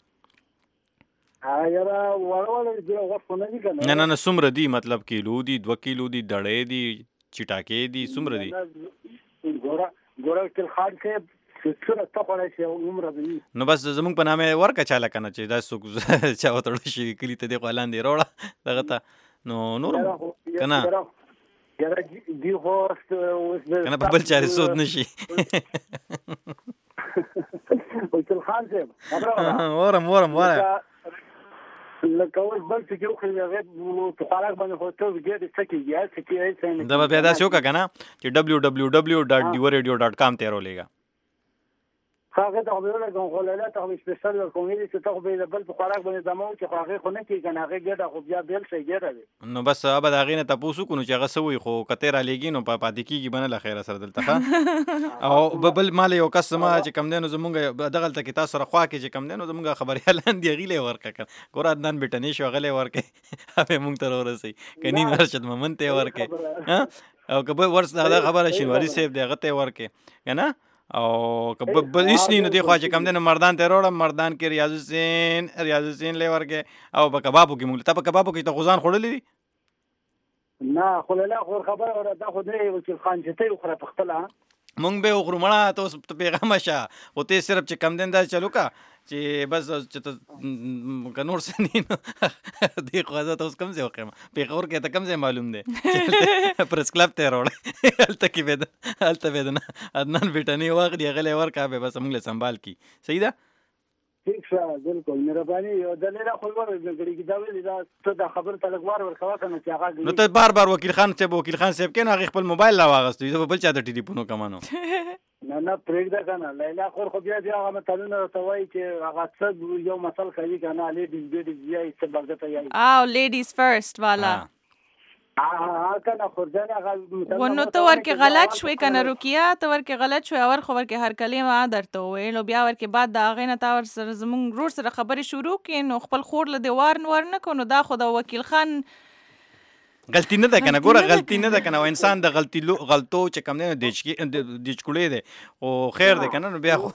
D: یاره وړه وړه دي غوښ نه دي که
C: نه نه نه څومره دي مطلب کیلو دي دوه کیلو دي دړې دي چټاکې دي څومره دي
D: ګوره ګوره کلخان صاحب
C: نو بس زمونږ په نامه ورکه چاله که نه چې دا څوک چا وتړل شوي کلي ته دې خوا لاندې راوړه دغه ته نو نور که نه که نه په بل چارې سود نه شي ورم ورم وایه
D: لکه اوس بل څه کې وخوري هغې په خوراک باندې خو ته ګېډې څه کېږي هسې کې
C: دا به بیا داسې وکړه که نه چې ډبلیو ډبلیو ډبلیو ډاټ ډیو ریډیو ډاټ کام ته یې راولېږه
D: هغې ته خو به یې ولګوم خو لیلا ته خو به سپېشل ورکوم ویلي چې ته خو به یې د بل په خوراک باندې دمه وکړي خو هغې خو نه کېږي که نه هغې ګېډه خو بیا بېل شی ګېډه دی
C: نو بس به د هغې نه تپوس وکړو نو چې هغه څه وایي خو که تی رالېږي نو پاتې کېږي به نه له خیره سره دلته ښه او بل ما له یو کس زما چې کم دی نو زمونږ دغلته کې تاسو سره خوا کې چې کم دی نو زمونږ خبریالان دي هغې له یې ورکړه که ګوره عدنان بېټنې شو هغه له یې ورکړئ هغه یې مونږ ته راورسوي که نین ارشد محمد ته یې ورکړئ او که بل ورس دا خبره شینواري صاحب دی هغه ته یې ورکړئ که نه او که بل هېڅ نه نو دې خوا چې کم دی نو مردان ته یې راوړم مردان کې ریاض حسین ریاض حسین له یې ورکړې او په کبابو کې مونږ ته په کبابو کې ته غوزان خوړلي دي
D: نه خو لیلا خو خبره وره دا خو دی وکیل خان چې ته یې وخوره په خپله
C: مونږ به وخورو مړه ته اوس پیغامه شه خو ته صرف چې کم دی دا چلو که چې بس چې ته که نور څه نه نو دې خو زه ته اوس کوم ځای وښیم پېښور کې ته کوم ځای معلوم دی پرس کلب ته یې راوړی هلته کې به هلته به د عدنان بېټنې واخلي هغه له یې ورکړه بیا بس موږ له سنبال کړي صحیح ده
D: ٹھیک شه بالکل مهرباني یو د لیلا خو ور غړي کې دا ویلي دا ته دا خبر ته لګوار ورکوه که نه چې هغه
C: نو ته بار بار وکیل خان صاحب وکیل خان صاحب کې نو هغې خپل موبایل را واغستو زه به بل چا ته ټلیفون وکړم نو
D: نه نه پرېږده که نه لیلا خور خو بیا بیا هغه متلونه راته وایي چې هغه څه یو مثل کوي که نه لیډیز بیډیز یایي څه بغده ته یایي
B: او لیډیز فرست والا ونو ته ورکې غلط شوې که نه روکیا ته ورکې غلط شوې اور خو ورکې هر کلمه درته وویل او بیا ورکې بعد د هغې نه تا ورسره زموږ ورور سره خبرې شروع کړې نو خپل خور له دې وار ور نه کړو نو دا خو د وکیل خان
C: غلطي نه ده که نه ګوره غلطي نه ده که نه انسان د غلطي غلطو چې کم دی نو دیچکولی دی خو خیر دی که نه نو بیا خو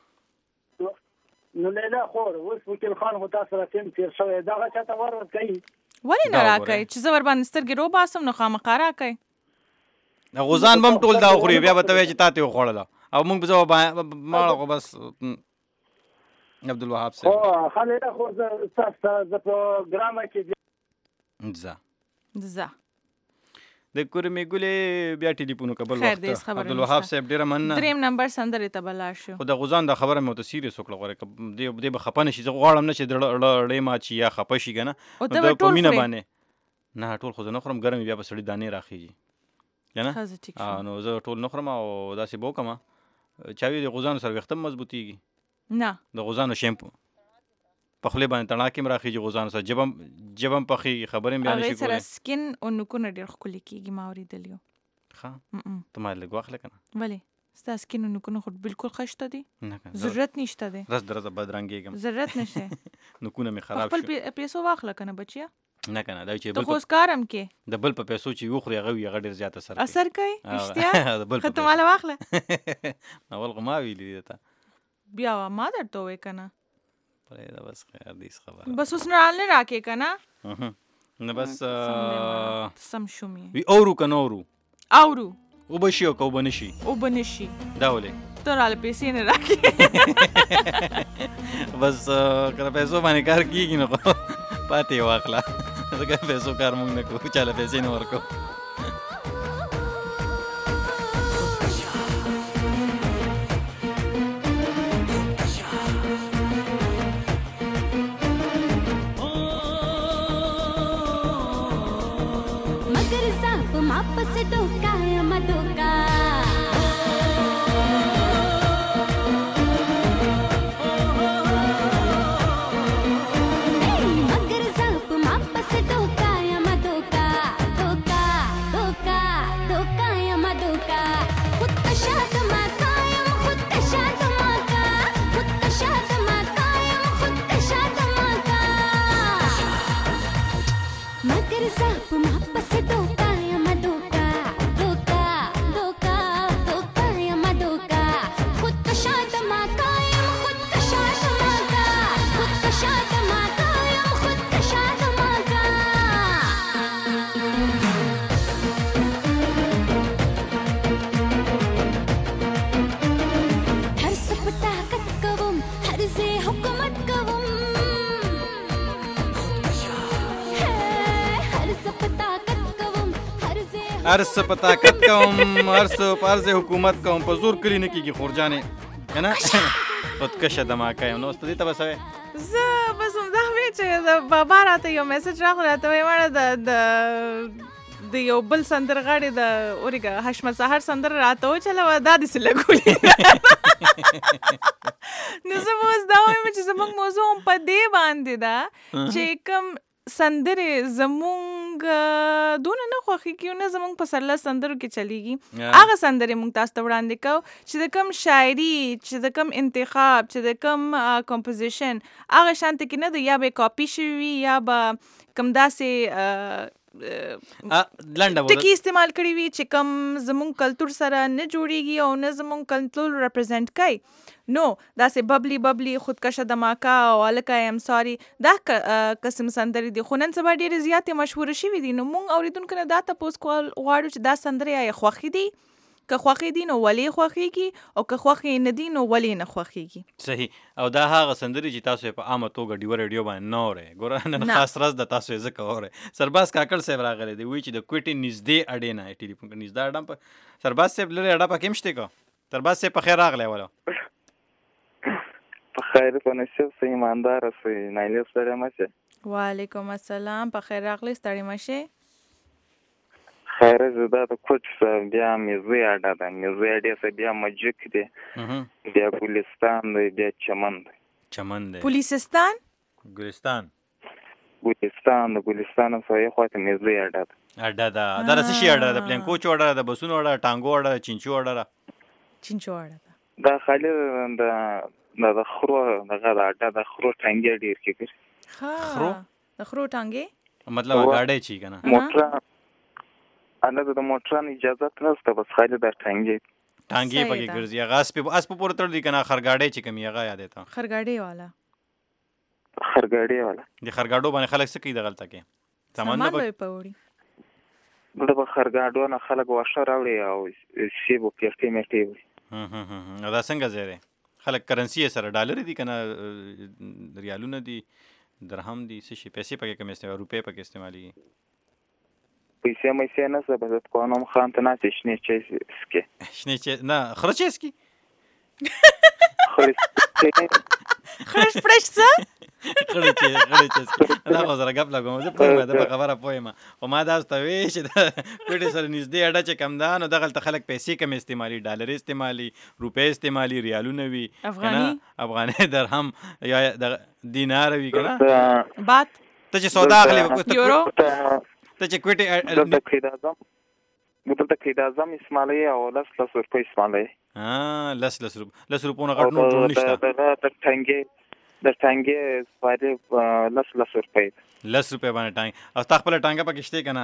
D: نو لیلا خور اوس وکیل خان خو تا سره ټیم تېر شوی دغه چا ته ور ورکوي
B: ولې نه راکوئ چې زه ورباندې سترګې روباسم نو خامخا راکوئ
C: غوزان به هم ټول دا وخوري بیا به ته وایې چې تا ته یې وخوړله او موږ به زه ماړه خو بس عبدالوهاب صاحب
D: خو ښه لیلا خور زه ستاسو سره زه په ګرامه کې
C: ځه
B: ځه
C: د کورمې ګلې بیا ټلیفون وکړه بل وخت عبدالوهاب صاحب ډېره مننه
B: دریم نمبر سندرې ته به لاړ شو
C: خو د غوزان دا خبره مې ورته سیریس وکړه غوره دې به خفه نه شي زه غواړم نه چې ړې ما چې یا خفه شي که نه
B: او ته به ټول خورې
C: باندې نه ټول خو زه نه خورم ګرم بیا به سړي دانې راخېږي کنه نو زه ټول نه خورم او داسې به وکړم چا وي د غوزانو سره ویښته مضبوطېږي
B: نه
C: د غوزانو شیمپو په خولې باندې تڼاکې هم راخېږي غوزانو سره ژبه هم ژبه هم پخېږي خبرې هم بیا نه شي
B: هغې سره سکن او نوکونه ډېر ښکلي کېږي ما اورېدلي وو
C: ښه ته ما لږ واخله که نه
B: ولې ستا سکن او نوکونه خو بالکل ښه شته دي
C: نه
B: ضرورت نشته دی
C: رس درزه بدرنګېږم
B: ضرورت نشته
C: نوکونه مې خراب
B: خپل پیسو واخله که نه بچیا
C: نه که نه دا چې
B: ته خو اوس کار هم کې
C: د بل په پیسو چې وخوري هغه وي هغه ډېر زیات اثر کوي
B: اثر کوي رښتیا ښه ته ماله واخله
C: اول خو ما ویلي دي ته
B: بیا ما درته ووایې که نه
C: پرېږده بس خیر دیس خبره
B: بس اوس نه نه راکې که نه
C: نه بس
B: سم شوم یې
C: وي اورو که نه اورو
B: اورو
C: اوبه شي او که اوبه نه شي
B: اوبه نه شي
C: دا ولې
B: ته راله پیسې نه راکې
C: بس که د پیسو باندې کار کېږي نو پاتې یې واخله ځکه پیسو کار مونږ نه کوو چاله پیسې نه ورکوو
I: वापस धोखा यम धोखा मगर सांप वापस धोखा यम धोखा धोखा धोखा धोखा यम धोखा खुद कशात मा कायम खुद कशात मा का खुद कशात मा कायम खुद कशात मा का मगर सांप वापस धोखा
C: هر څه په طاقت کوم هر څه په عرض حکومت کوم په زور کلي نه کېږي خورجانې که نه خودکشه دماکه یم نو اوس په دې ته بس وی
B: زه بس همدا وی چې بابا راته یو میسج راغلی راته وایي مړه د د یو بل سندرغاړي د اورېږه حشمت سهار سندره راته وچلوه دا داسې لګولي نو زه به اوس دا وایم چې زموږ موضوع هم په دې باندې ده چې کوم سندرې زمونږ دونه نه خوښېږي نه زمونږ په سرلس سندرو کې چلیږي هغه سندرې مونږ تاسو ته وړاندې کوو چې د کوم شاعري چې د کوم انتخاب چې د کوم کمپوزیشن هغه شانته کې نه ده یا به کاپي شوي وي یا به کوم داسې ټکي استعمال کړي وي چې کوم زمونږ کلتور سره نه جوړیږي او نه زمونږ کلتور ریپرزینټ کوي نو داسې ببلی ببلی خودکشه دماکه او هلکه ایم ساري دا قسم سندرې دي خو نن سبا ډېرې زیاتې مشهوره شوي دي نو موږ اورېدونکو نه دا تپوس کول غواړو چې دا سندرې آیا خوښې دي که خوښې دي نو ولې خوښېږي او که خوښې نه دي نو ولې نه خوښېږي
C: صحیح او دا هغه سندرې چې تاسو یې په عامه توګه ډیوه ریډیو باندې نه اورئ ګوره نن خاص ورځ ده تاسو یې ځکه اورئ سرباز کاکړ صاحب راغلی دی وایي چې د کوټې نږدې اډې نه ټلیفون کې نږدې اډه په سرباز صاحب لرې اډه پکې هم شته که سرباز صاحب په خیر راغلی ولو
J: په خیر په نصیب سه ایمانداره سه نایلې ستړی مه شې
B: وعلیکم السلام په خیر راغلی ستړی مه شې
J: خیره زه دا د کوچ څه بیا میزوی اډه ده میزوی اډې څه بیا مجک دی بیا ګلستان دی بیا چمن دی
C: چمن دی
B: پولیسستان
C: ګلستان
J: ګلستان د ګلستان څخه یې خواته میزوی اډه ده
C: اډه ده دا د څه شي اډه ده د پلینکوچ اډه ده د بسونو اډه ټانګو اډه ده چینچو اډه ده
B: چینچو اډه ده
J: دا خالي د د خرو دغه د اډه د خرو ټانګې ډېر کېږي
C: خرو
B: د خرو ټانګې
C: مطلب ګاډی چی که نه
J: موټران هلته د موټرانو اجازت نشته بس خالي دا ټانګې
C: ټانګې پکې ګرځي هغه اس په اس په پورې تړ دي که نه خرګاډی چې کوم هغه یاد ته
B: خرګاډی والا
J: خرګاډی والا
C: د خرګاډو باندې خلک څه کوي دغلته کې
B: سامان به په وړي
J: د خرګاډو نه خلک واښه راوړي او سیب او پیښې میټې
C: وړي دا څنګه ځای دی خلک کرنسي یې سره ډالر دي که نه ریالونه دي درهم دي څه شي پیسې پکې کوم استعمال روپۍ پکې استعمالېږي
J: پیسې مېسې نشته بس د قانون خان ته ناستې شنې چای څکې
C: شنې چای نه خره چای څکي
B: خرش پرش څه
C: خړې چې خړې چې دا خو سره غپ لګوم زه په دا خبره پوهیم او ما دا ستوي چې دا کوټه سره نږدې اډه چې کم ده نو دغه خلک پیسې کم استعمالي ډالر استعمالي روپې استعمالي ریالونه وي
B: افغاني
C: افغاني درهم یا دینار وي کنه
B: بات
C: ته چې سودا اخلي
B: یورو
C: ته چې کوټه
J: دلته کې د اعظم اسماعیل او لس لس روپۍ اسماعیل
C: ها لس لس روپ لس روپونه غټ نو جوړ نشته
J: د ټنګې د ټنګې سپاره لس لس روپۍ
C: لس روپۍ باندې ټنګ او تاسو خپل ټنګه پکې شته کنه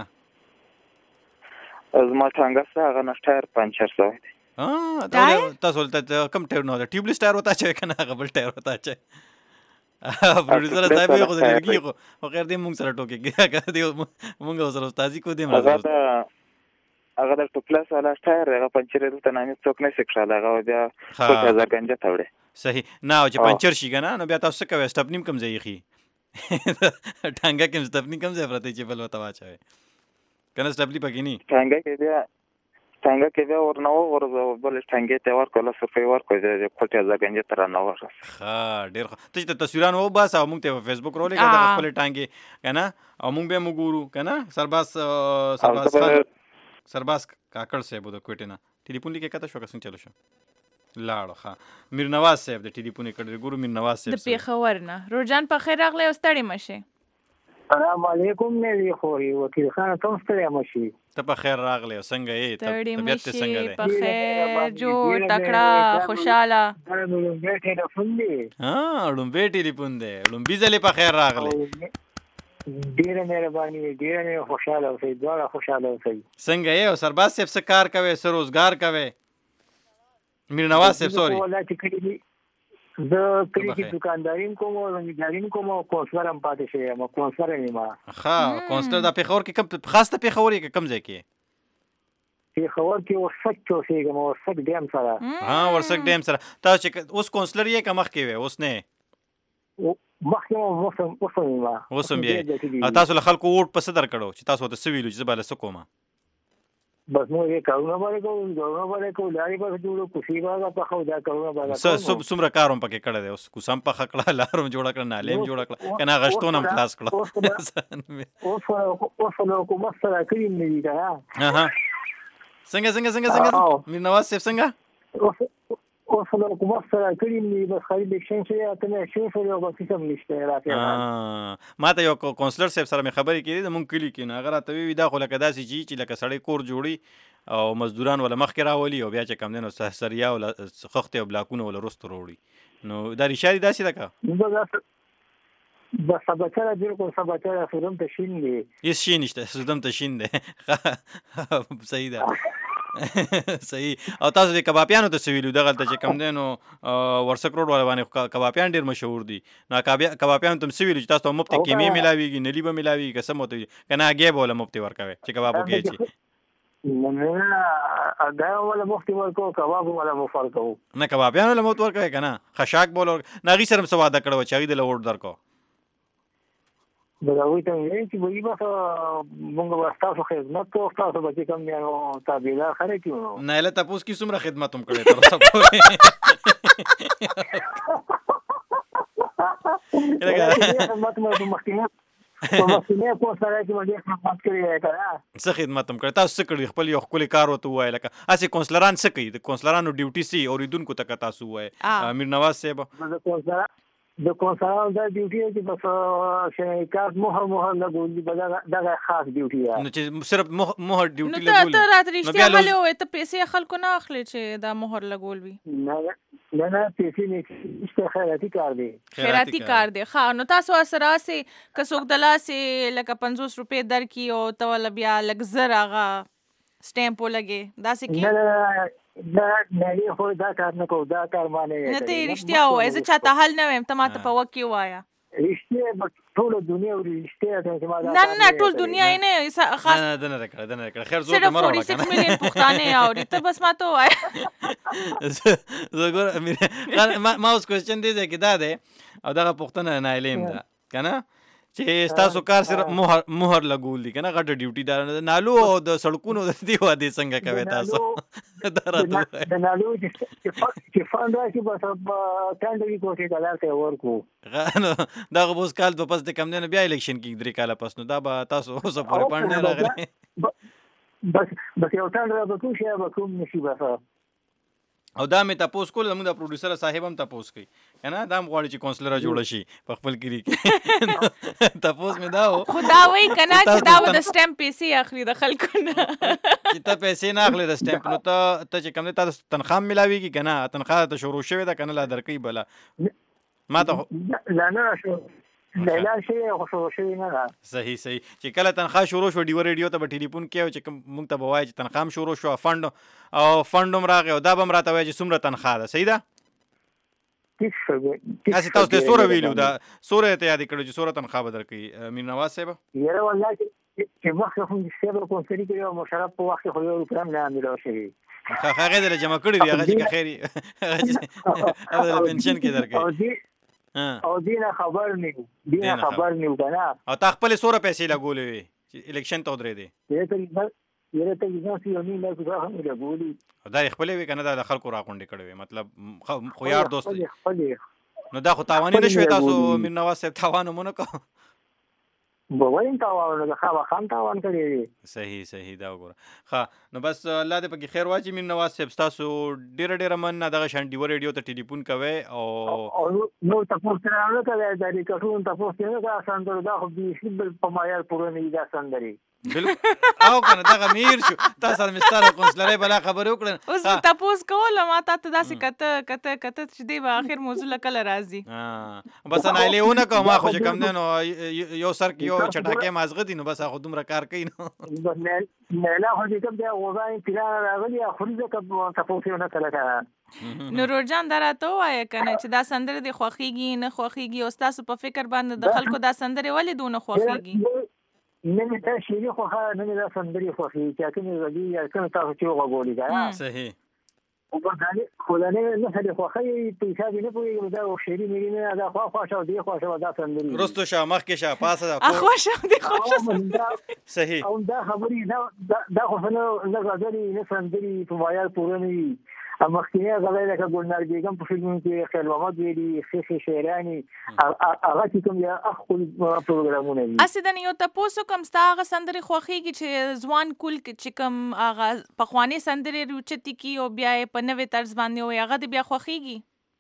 J: زما ټنګه سره هغه نشټایر پنچر شوی دی
C: ها تاسو ته کم ټایر نو ټیوبلیس ټایر وتا چې کنه هغه بل ټایر وتا چې پروډوسر صاحب یو خو درګي خو خیر دې مونږ سره ټوکې کړه مونږ سره استادي کو دې مرزه
J: هغه د ټوپلاس والا ټایر هغه پنچر دلته نامې څوک نه سکړه هغه بیا څو هزار گنجه تاوړي
C: صحیح نه او چې پنچر شي کنه نو بیا تاسو کوي سټپنیم کم ځای خي ټانګه کوم سټپنیم کم ځای پرته چې بل وتا واچوي کنه سټپلی پکې نه
J: ټانګه کې بیا ټانګه کې بیا ورنو ورزو بل ټانګه ته ورکو له صفې ورکو د څو هزار گنجه تر نه ورس
C: ها ډیر ته چې تصویرونه و بس او موږ ته په فیسبوک رولې کنه خپل ټانګه کنه او موږ به موږ ګورو کنه سرباس سرباس سرباس کاکړ صاحب د کوټه نه ټلیفون لیکه کته شو کسن چلو شو لاړو ها میر نواز صاحب د ټلیفون کړه ګورو میر نواز صاحب
B: د پیښور نه روجان په خیر راغلی او ستړي مشه
K: السلام علیکم نبی خوري وکیل خان تاسو ستړي مشه
C: ته په خیر راغلی او څنګه یې طبيعت څنګه ده
B: په خیر جوړ تکړه خوشاله
K: بیٹه د فندي
C: ها ډومبه ټلیفون دی ډومبي ځلې په خیر راغلی
K: ډیره مهرباني ډیره نه خوشاله اوسئ ډیره خوشاله اوسئ
C: څنګه یې او سرباز صاحب څه کار کوي څه روزګار کوي میر نواز صاحب سوري
K: ولا چې کړي د کړي چې دکاندارین کوم او مجارین کوم او کوسورم پاتې شي ما کوسور نه ما
C: ها کوسټر د پیښور کې کم خاصه پیښور کې کم ځای کې
K: پیښور کې ورسک چوسېږي مو ورسک ډیم سره
C: ها ورسک ډیم سره تاسو چې اوس کونسلر یې کمخ کې وي اوس نه
K: مخکې موسم موسم ما
C: اوسم یې تاسو له خلکو ووټ په صدر کړو چې تاسو ته سویلو چې زباله سکوما
K: بس نو یې کارونه باندې کوو کارونه باندې کوو لاري به جوړو کوشي باغه په خو دا کارونه باندې
C: سب سمره کاروم پکې کړه دی اوس کوسم په خکړه لارم جوړ کړه نالیم جوړ کړه کنه غشتونم خلاص کړه
K: اوس اوس نو کوم سره کړی نه دی دا
C: ها څنګه څنګه څنګه څنګه میر نواز صاحب څنګه
K: اوس نو کوم سره کړی نه بس خالي الیکشن شي ته نه شي سره یو بس سم نشته راته
C: ما ته یو کونسلر صاحب سره مې خبرې کړې د مونږ کلی کې نه هغه راته وی دا خو لکه داسې چې لکه سړی کور جوړي او مزدوران ولا مخ کې راولي او بیا چې کم دینو سریا او خخته او بلاکونه ولا رست وروړي نو دا ریشاري داسې ده کا
K: بس سبچره بالکل سبچره سودم ته شین دی
C: هیڅ شي نشته سودم ته شین دی صحیح ده صحیح او تاسو د کبابیانو ته سویلو دغه ته چې کم دینو ورسک روډ ولې باندې کبابیان ډیر مشهور دي نو کبابیانو ته سویلو چې تاسو مفت کیمې ملاويږي نلی به ملاوي قسم وته کنه هغه به ولا مفت ورکوي چې کباب وکړي چې
K: نه هغه ولا مفت ورکو کباب ولا مفت ورکو
C: نه کبابیانو ولا مفت ورکوي کنه خشاک بول ناغي سره سواده کړو چې هغه د لوړ درکو
K: بلوي ته یې چې وایي بس موږ تاسو خدمت کوو تاسو به کوم یو تابعدار خره کیو
C: نه له تاسو کی څومره خدمت هم کړی تر اوسه پورې
K: خدمت مو مخکې په مخکې په سره کې باندې خدمت کړی کړه
C: څه خدمت هم کړی تاسو څه کړی خپل یو خپل کار وته وای لکه اسی کونسلران څه کوي د کونسلرانو ډیوټي سي اوریدونکو ته تاسو وای امیر نواز صاحب
K: د کونسلرانو د ډیوټي چې بس شریکات مهر مهر لګول دي دا خاص ډیوټي ده
C: نو چې صرف مهر ډیوټي
B: لګول نو ته راتریشتیا حاله وې ته پیسې خلکو نه اخلي چې دا مهر لګول وي
K: نه نه نه پیسې نه چې خیراتي کار دی
B: خیراتي کار دی ښه نو تاسو سره سي کڅوک دلاسه لکه پنځوس روپے درکې او ته ول بیا لګ زر هغه سټامپ ولګي دا څه کی
K: دا نه خو دا کار نه کو دا کار معنی
B: نه ته رښتیا وای زه چاته حل نه ویم ته ماته په وکی وایا
K: رښتیا ټول دنیا ور رښتیا ته ما دا
B: نه نه ټول دنیا نه خاص
C: نه نه نه کړه نه کړه خیر زه ته مرو
B: صرف چالیس مليون پښتانه اوري ته بس ماته وای
C: زه ګور ما اوس کوېسچن دی چې دا ده او دا پښتنه نه علم ده کنه چې تاسو کار سره مهر مهر لګول دي کنه غټ ډیوټي دار نالو او د سړکونو د دی واده څنګه کوي تاسو
K: د نالو چې فند راشي بس کاندي کوټه کلار ته ورکو
C: دا غوښ کال په پس د کم نه بیا الیکشن کې درې کال پس نو دا به تاسو اوس پورې پاندې راغلي
K: بس بس یو تان را به کوم شی به کوم نشي بس
C: او دا مې تاسو کول موږ د پروډوسر صاحب هم تاسو کوي کنه دا هم غواړي چې کونسلر جوړ شي په خپل کلی کې تاسو مې دا
B: خدا وای کنه چې دا د سټمپ پیسې اخلي د خلکو نه
C: چې ته پیسې نه اخلي د سټمپ نو ته ته چې کوم ته تنخواه ملاويږي کنه تنخواه ته شروع شوی دا کنه لا درکې بلا ما ته
K: لا نه شو لا شي خو شو نه
C: صحیح صحیح چې کله تنخواه شروع شو ډیو ریډیو ته به ټلیفون کېو چې موږ ته بوای چې تنخواه شروع شو فند او فندوم راغی او دا به مرته وای چې څومره تنخواه ده صحیح ده تاسو تاسو ته سوره ویلو دا سوره ته یاد کړو چې سوره تنخواه بدر کوي امیر نواز صاحب
K: یاره والله چې وخت خو دې سیبر کونسري کې یو مشرف په وخت خو یو پرم نه ملو شي
C: هغه دې جمع کړی دی هغه چې خیری هغه پنشن کې درکې
K: او دینه خبر نیو دینه خبر نیو کنه
C: او تا خپل سوره پیسې لګولې وي چې الیکشن ته درې دی
K: یره ته یره ته ځان سی ونی نه کوه هم لګولې
C: دا خپل وي کنه دا خلکو راغونډې کړې وي مطلب خو یار دوست نو دا خو تاوانی نشوي تاسو میر نواز صاحب تاوان مونږ کو
K: بوین تاوان نه خا خان تاوان کړی
C: صحیح صحیح دا وګوره ها نو بس الله دې پکې خیر واچي میر نواز صاحب تاسو ډیر ډیر من دغه شان ډیو ریډیو ته ټلیفون کوي او
K: نو تاسو سره نه کوي دا دې کټون تاسو څنګه دا سندره دا خو دې بل په معیار پوره نه دا سندري
C: بالکل او کنه دا میر شو تاسو سره مستاره کونسلرې بلا خبر وکړن
B: اوس تاسو کول ما ته داسې کته کته کته چې دی په اخر موضوع کله راځي
C: ها بس نه لیونه کوم ما خو کم نه نو یو سر یو چټاکه مازغه دي نو بس خو دومره کار کوي نو
K: نه نه خو دې کوم دا وځي پیرا راغلي خو دې کوم تاسو نه کله
B: نور جان دراته وای کنه چې دا سندره دی خوخيږي نه خوخيږي او تاسو په فکر باندې د خلکو دا سندره ولې دونه خوخيږي
K: نه نه دا شی خو نه نه دا سندري خو چې کومه غوډي یا کومه تاسو چې غوډي دا
C: صحیح
K: او په دې خو نه نه هله خو خي په حساب نه پوي دا شری مې نه دا خو خو شو دی خو شو دا سندري
C: رستو شاه مخ کې شاه پاسه
B: اخو شو دی خو شو
C: صحیح
K: او دا خبري دا دا خو نه نه غوډي نه سندري په وایي پورني مخکینه غوړې لکه ګلنار بیگم په فلم کې خیر محمد ویلي خیخي شیرانی هغه چې کوم یا خپل پروګرامونه دي
B: اسدن یو تاسو کوم ستاره سندري خوخيږي چې ځوان کول چې کوم هغه په خواني سندري روچتي کی او بیا په نوې طرز باندې او هغه بیا خوخيږي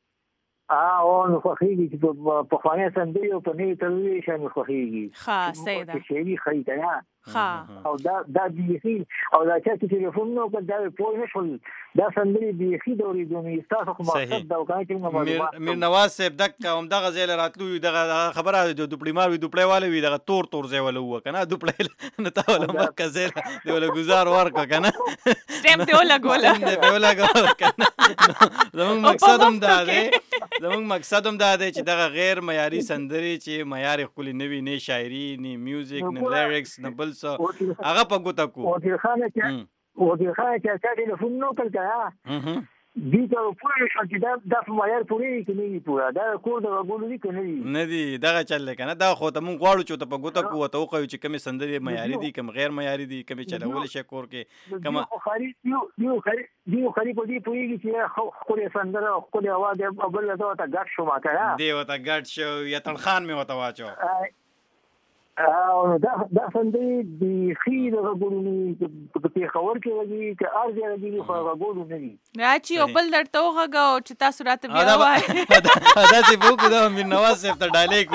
K: اه او نو خوخيږي چې په خواني سندري او په نوې طرز شامل خوخيږي
B: ها صحیح ده
K: شي خیته
B: ها
K: او دا دا دی او دا چې ټلیفون نو کو دا پوه نه شول دا سندري دی خې دوري دوی تاسو خو مقصد دا وکړئ چې
C: میر نواز صاحب دک هم دغه ځای راتلو دغه خبره د دوپړی مار وي دوپړی والے وي دغه تور تور ځای ولا و کنه دوپړی نه تا ولا مکه ځای دی ولا گزار ورک کنه
B: سټمپ دی ولا ګولا
C: دی ولا ګولا کنه زموږ مقصد هم دا دی زموږ مقصد هم دا دی چې دغه غیر معیاري سندري چې معیار خپل نوی نه شاعري نه میوزیک نه لیریکس نه بل څه هغه په ګوتا کو
K: او د خانه چې او د خانه چې ټلیفون نو کړه دي ته پوره شو چې دا د معیار پوره کې نه وي پوره دا کور د غوړو دي کنه
C: نه دي دغه چل کنه دا خو ته مونږ غواړو چې ته په ګوتا کو ته خو چې کوم سندري معیاري دي کوم غیر معیاري دي کوم چلول شي کور کې کوم
K: خاري یو یو خاري یو خاري په دې پوره چې خو له سندره خو له आवाज ابل ته تا ګټ شو ما کړه
C: دی وته ګټ شو یا تل خان می وته واچو
K: او دا دا سندري د خیر غوړونی په په خبر کې وږي چې ارزه راځي خو غوړو نه دي
B: راچی او بل درته وغه او چې تاسو راته بیا وای
C: دا چې بوکو دا میر نواز صاحب ته ډالې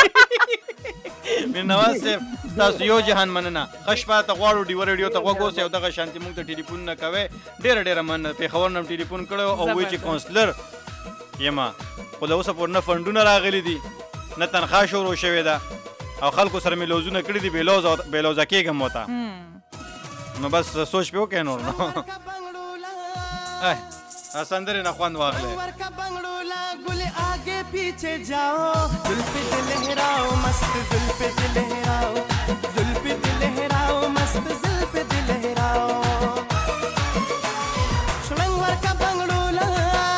C: کو میر نواز صاحب تاسو یو جهان مننه خشبه ته غواړو ډیو ریډیو ته وګورئ او دغه شانتي موږ ته ټلیفون نه کوي ډیر ډیر من په خبر نم ټلیفون کړو او وی چې کونسلر یما خو له اوسه پور نه فندونه راغلي دي نه تنخواه شروع شوې ده او خلکو سره مې لوزونه کړي دي بیلوز بیلوزه کېږم وته نو بس سوچ په وکړ نور نو اه سندره نه خوان واغله
L: ورکا بنگړولا ګل آگے پیچھے جاؤ زلف لہراؤ مست زلف لہراؤ زلف لہراؤ مست زلف لہراؤ شلنگ ورکا بنگړولا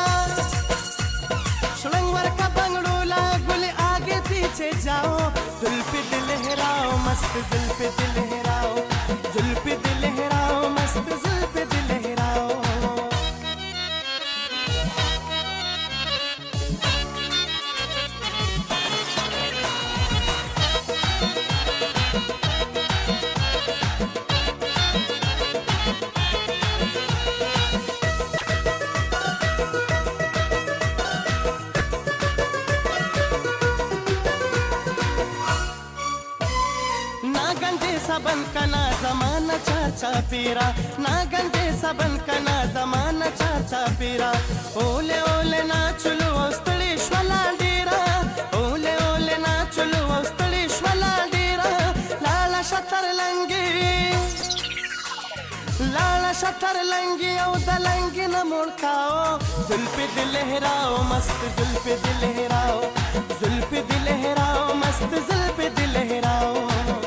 L: شلنگ ورکا بنگړولا ګل آگے پیچھے جاؤ زلف لہراؤ مست زلف لہراؤ زلف لہراؤ مست زلف لہراؤ गंजे सबन कना जमाना चाचा पीरा ना गंजे सबन कना जमाना चाचा पीरा ओले ओले ना चलो औस्तली श्वला डेरा ओले ओले ना चलो औस्तली श्वला डेरा लाला शतर लंगी लाला शतर लंगी ओ दलंगी न मुड़काओ जुल्फे दिल लहराओ मस्त जुल्फे दिल लहराओ जुल्फे दिल लहराओ मस्त जुल्फे दिल लहराओ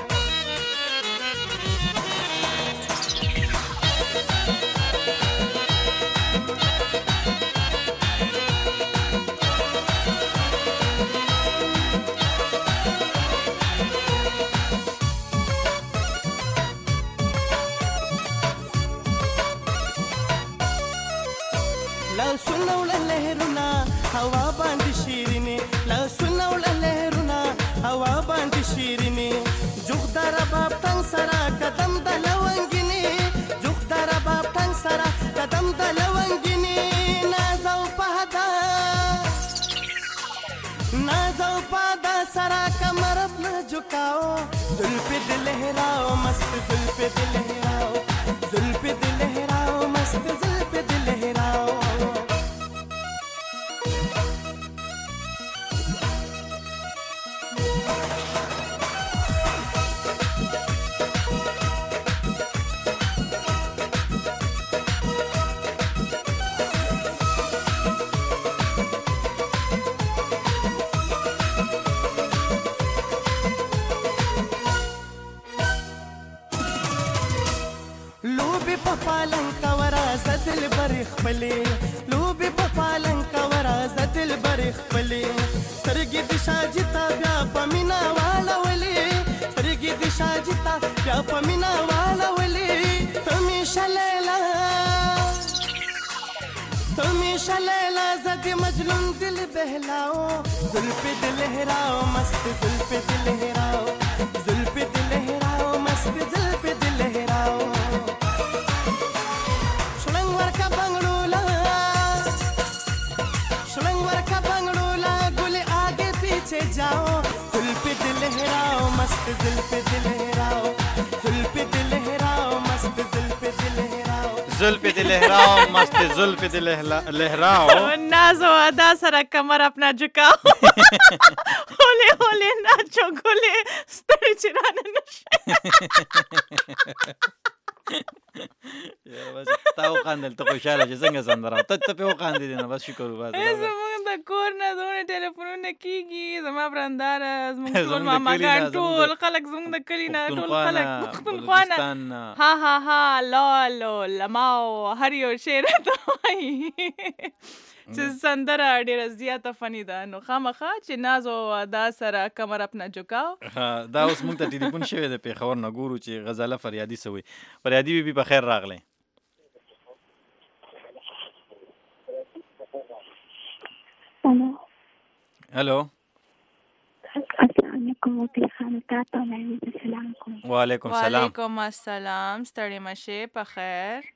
L: सुनौल लहरुना हवा बांध शीरिने ला सुनौल लहरुना हवा बांध शीरिने जुगदारा बाप तंग सरा कदम द लवंगिने जुगदारा बाप तंग सरा कदम द लवंगिने ना जाऊ पहादा ना जाऊ पहादा सरा कमर अपना झुकाओ जुल्फे दिल लहराओ मस्त जुल्फे दिल लहराओ जुल्फे दिल लहराओ मस्त जुल्फे दिल लहराओ پالن کورا زدل برخ پلی لوبي پالن کورا زدل برخ پلی سرګي د شاجتا بیا پمینا والا ولي سرګي د شاجتا بیا پمینا والا ولي تمي شلیلا تمي شلیلا زد مجنون دل بهلاو زلف دل لهراو مست زلف دل لهراو زلف دل لهراو مست زلف دل لهراو जाओ जुल्फे दिल लहराओ मस्त जुल्फे दिल लहराओ जुल्फे दिल लहराओ मस्त जुल्फे दिल लहराओ
C: जुल्फे दिल लहराओ मस्त जुल्फे दिल लहराओ
B: नाज़ो अदा सरा कमर अपना झुकाओ होले होले नाचो गोले स्तड़ी चिराने नशे
C: یا بس تا وخاندل ته خوشاله چې څنګه سندره ته ته په وخاندې نه بس شکر وباسه
B: زمونږ د کور نه دونه ټلیفونونه کیږي زما برندار زمونږ ټول ماماګان ټول خلک زمونږ د کلي نه ټول خلک پښتونخوا ها ها ها لالو لماو هر یو شعر ته وایي چې سندره ډېره زیاته فني ده نو خامخا چې ناز او ادا سره کمر اپنا جھکاو
C: دا اوس موږ ته ټلیفون شوی د پیښور نه ګورو چې غزاله فریادي سوی فریادي بي په خیر راغلی هلو
F: السلام علیکم وکیل خان تاسو باندې السلام علیکم
C: وعلیکم السلام
B: وعلیکم السلام ستړي مشه په خیر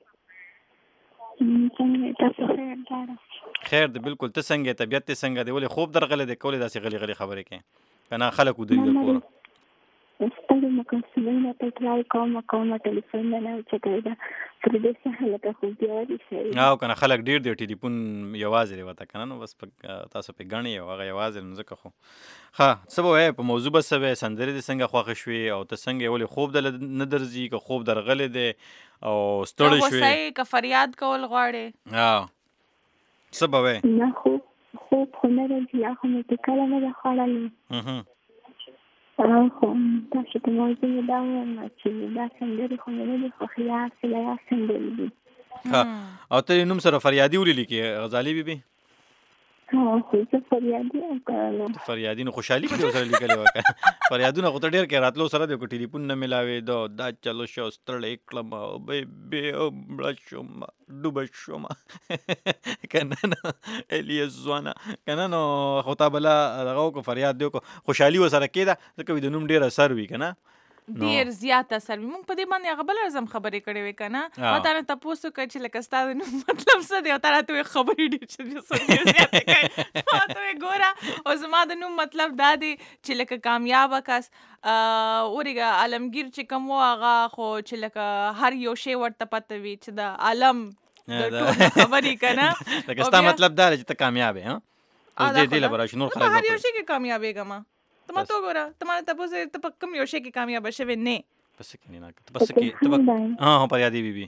F: څنګه تاسو خیر دار
C: خیر دی بالکل ته څنګه طبيعت ته څنګه دی ولې خوب درغله د کولې داسې غلي غلي خبرې کې کنه خلک ودی د کور
F: ستاسو مکمل ته ټرای کوم کوم ټلیفون نه چکه دا پر دې څه حالت خو دی وري شي
C: او کنه خلک ډیر ډیر ټلیفون یوازې وته کنه نو بس تاسو په غنی او هغه یوازې نه ځکه خو ها سبا په موضوع بس سبا سندري د څنګه خوښ شوي او ته څنګه ولې خوب د نه درځي که خوب درغله دی او ستړی شوي
B: وسای که فریاد کول غواړي
C: ها سبا وې
F: نه خوب خوب خو نه درځي لا خو مې کله نه خړلې
C: اها
F: او خو تاسو ته موضوع دا وایم چې دا سندري خو نه دي خو خیال سره یا سندري دي
C: ها او ته نوم سره فریادي ولې لیکي غزالي بیبي
F: ها خو ته فریادي او
C: فریادي نو خوشحالي په سره لیکلې وکړه فریادونه خو ته ډېر کې راتلو سره د ټلیفون نه ملاوي دا دا چلو شو ستړی کلم به به مړ شوم ډوب شوم کنه نو الیاس زوانا کنه نو خو تا بلا دغه کو فریاد دی کو خوشحالي وسره کېده ځکه د نوم ډېر اثر وی کنه
B: ډیر زیات اثر وي. موږ په دې باندې هغه بل ورځ خبرې کړې وې که نه، ما تا نه تپوس وکړ چې لکه ستا د نوم مطلب څه دی او تا راته وې خبرې ډېر ډېر زیاتې کوي. ما ته وې ګوره او زما د نوم مطلب دا دی چې لکه کامیابه کس ورېږه عالمګیر چې کوم و هغه خو چې لکه هر یو شی ورته پته وي چې د عالم د ټول خبرې که نه.
C: لکه ستا مطلب دا دی چې ته کامیاب یې. اوس دې دې لپاره چې نور خلک
B: هر یو شي کې کامیابېږم. ته ما ته وګوره، ته ما ته تپوس ته په کوم یو شی کې کامیابه شوې نه.
C: په څه کې نه ته په څه کې ته په ها پریادي بیبي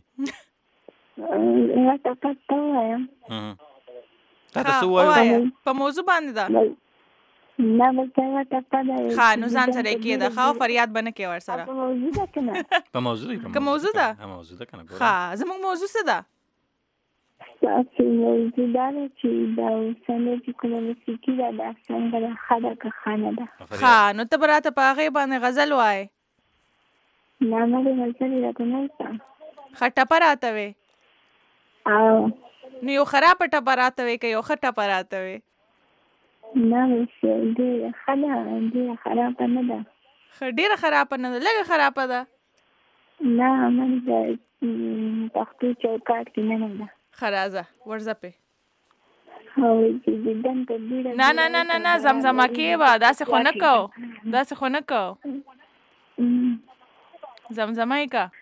F: راته پته ووایم.
C: تا ته څه ووایو
B: په موضوع باندې ده؟
F: نه بلته راته پته وي.
B: ښه نو ځان سره یې کېږده ښه او فریاد به نه کوې ورسره.
F: په موضوع ده که نه؟
C: په موضوع ده
B: که موضوع ده
C: موضوع ده که نه.
B: ښه زموږ موضوع څه ده؟
F: ستاسو موضوع دا ده چې دا اوسنۍ چې کومه موسیقي ده دا څنګه ده، ښه ده که ښه نه ده؟
B: ښه نو ته به راته په هغې باندې غزل وایې؟
F: نه ما د غزل راته نه شته.
B: ښه ټپه راته وې؟
F: او
B: نو یو خرابه ټپه راته وې که یو ښه ټپه راته وې؟
F: نه اوس ډېره ښه ده، ډېره خرابه نه ده.
B: ښه ډېره خرابه نه ده، لږه خرابه ده؟
F: نه من د پښتو چوکاټ کې نه ده.
B: ښه راځه ورځه پې.
F: او چې دیدن په ډېره
B: نه نه نه نه نه زمزمه کې به داسې خو نه کوو، داسې خو نه کوو. زمزمه یې که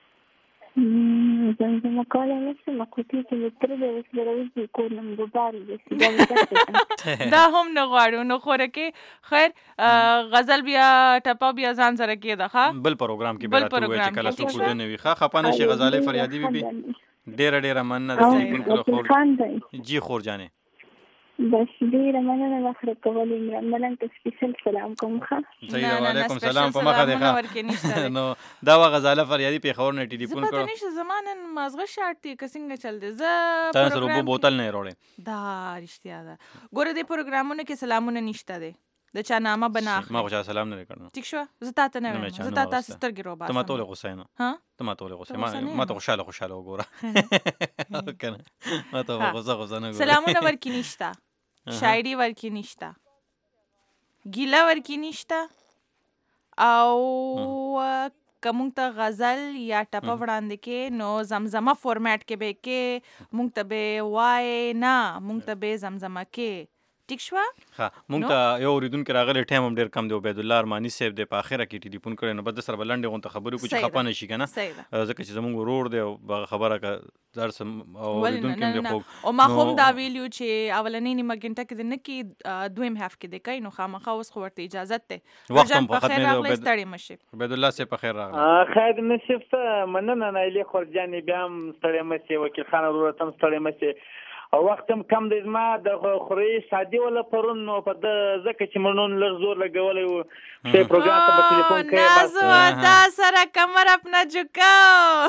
F: زمزمه کولی نه شم، قوطي چې مې تره دی اوس به راوځي کور نه مې ببار وباسي.
B: دا هم نه غواړو. نو خوره کې خیر غزل بیا ټپه بیا ځان سره کېده ښه
C: بل پروګرام کې به راته ووایې چې کله څوک وده نه وي. ښه خفه نه شي غزالۍ فریادي بیبي، ډېره ډېره مننه د ټلیفون کولو خور جي خور جانې.
F: بس ډېره مننه وخت راکولو. عمران ملنګ ته سپیشل سلام کوم. ښه
C: صحیح ده، وعلیکم سلام په مخه دی. ښه نو دا وه غزاله فریادي پېښور نه ټلیفون کړو.
B: زه پته نشته زما نن مازغه شاټ دی که څنګه چل دی. زه
C: تا سره اوبه بوتل نه یې راوړی.
B: دا رښتیا ده. ګوره دې پروګرامونو کې سلامونه نشته دی، د چا نامه به نه اخلي.
C: ما خو چا سلام نه دی کړی.
B: ټیک شوه زه تا ته نه وایم، زه تا ته سترګې روباسم.
C: ته ما ته ولې غوسه یې نه؟ ته ما ته ولې غوسه یې؟ ما ته خوشحاله خوشحاله وګوره که نه ما ته غوسه غوسه نه ګوره.
B: سلامونه ورکې نشته، شاعري ورکې نشته، ګیله ورکې نشته، او که مونږ ته غزل یا ټپه وړاندې کې نو زمزمه فورمېټ کې به کې مونږ ته به وایې نه، مونږ ته به زمزمه کې. ټیک شوه؟
C: ښه مونږ ته یو اورېدونکی راغلی ټایم هم ډېر کم دی. عبیدالله ارماني صاحب دی په اخره کې ټلیفون کړی، نو بس د سره به لنډې غونته خبرې وکړو چې خفه نه شي که نه، ځکه چې زموږ ورور دی او هغه خبره که هر څه اورېدونکي هم دی خوږ.
B: او ما خو هم دا ویلي چې اولنۍ نیمه ګنټه کې دې نه کي دویم هاف کې دې کوي، نو خامخا اوس خو ورته اجازت دی.
C: وخت هم په ختمېدو.
B: راغلی ستړی مه شي.
C: عبیدالله صاحب په خیر راغلی.
G: خیر نصیب څه مننه نایلې خورجانې، بیا هم ستړی مه شې، وکیل خان وروره ته هم ستړی مه شې. او وخت هم کم دی زما د خورۍ شادي وله پرون، نو په ده ځکه چې مړ نن لږ زور لګولی و چې پروګرام ته به ټلیفون کوي.
B: نازو تا سره کمر اپنا جھکاؤ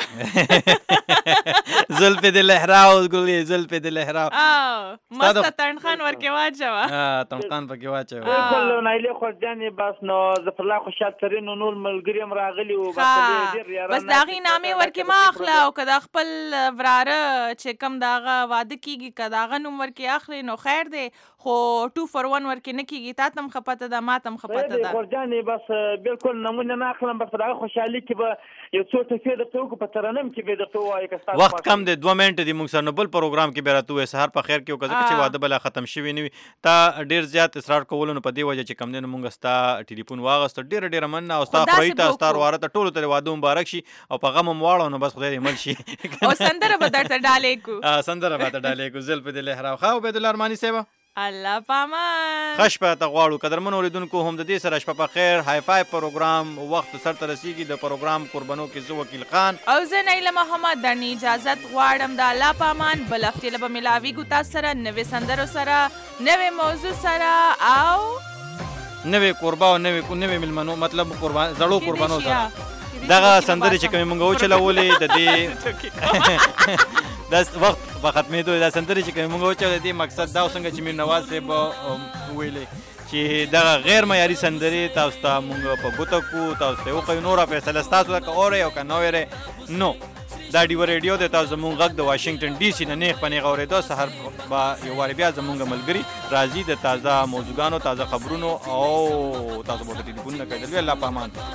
C: زلفې د لهراو ګلې زلفې د لهراو
B: مسته تڼخان ورکې واچوه
C: تڼخان پکې واچوه.
G: بالکل نایلې خورجانې بس نو ظفرالله خوشحال ترین نو نور ملګري هم راغلي وو.
B: بس د هغې نامې ورکې مه اخله، او که د خپل وراره چې کوم د هغه واده کېږي که د هغه نوم ورکې اخلي نو خیر دی، خو ټو فور ون ورکې نه کېږي. تا ته هم ښه پته ده، ما ته هم ښه پته ده.
G: خورجانې بس بالکل نمونه نه اخلم، بس په دغه خوشحالي کې به یو څو ټکې درته وکړو، په ترنم کې به درته ووایو که ستاسو
C: وخت کم دی، دوه منټه دي موږ سره، نو بل پروګرام کې به راته ووایې سهار په خیر کې وکړه، ځکه چې واده بله ختم شوي نه وي. تا ډېر زیات اصرار کولو نو په دې وجه چې کم دی نو موږ ستا ټلیفون واغسته. ډېره ډېره مننه، او ستا خوړۍ ته ستا ورواره ته ټولو ته واده مبارک شي، او په غم هم واړو نو بس خدای دې مل شي.
B: او سندره به درته ډالۍ کړو.
C: سندره به درته ډالۍ کړو زلفې د لهراو. ښه عبیدالله ارماني صاحبه
B: الله پامان
C: ښه شپه ته غواړو. قدرمنو اورېدونکو هم د دې سره شپه په خیر. های فای پروګرام وخت سرته رسیږي. د پروګرام قربانو کې زه وکیل خان
B: او زه نایله محمد درنې اجازت غواړم. د الله پامان بل هفتې له به ملاویږو تاسو سره نوې سندرو سره، نوې موضوع سره، او
C: نوې قربا او نوې نوې مېلمنو مطلب قربان زړو قربانو سره. دغه سندرې چې کومې مونږ وچلولې د دې دا وخت په ختمېدو دا سندرې چې کومې مونږ وچلولې د دې مقصد دا څنګه چې میر نواز صاحب وویلې چې دغه غیر معیاري سندرې تاسو ته مونږ په ګوته کړو، تاسو ته وښیو. نوره فیصله ستاسو ده، که اورئ او که نه اورئ نو. دا ډیوه ریډیو دی، تاسو زموږ غږ د واشنګټن ډي سي نه نیغ په نیغ اورېدو. سهار به یو وارې بیا زموږ ملګري راځي د تازه موضوعګانو، تازه خبرونو، او تاسو به ورته ټلیفونونه کوئ. الله په امان.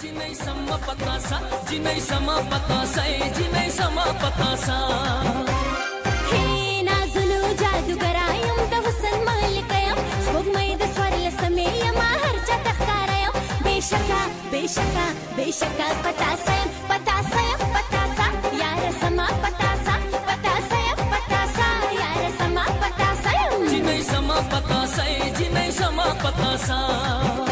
M: जिनै सम पतासा जिनै सम पतासा जिनै सम पतासा
I: हे नाजुनु जादूगरायम द हुसन मालिकयम स्पोगमै द स्वरल समेयम हरचा तखकारयम बेशका बेशका बेशका पतासयम पतासयम पतासा यार समा पतासा पतासयम पतासा यार समा पतासयम
M: जिनै सम पतासा जिनै सम पतासा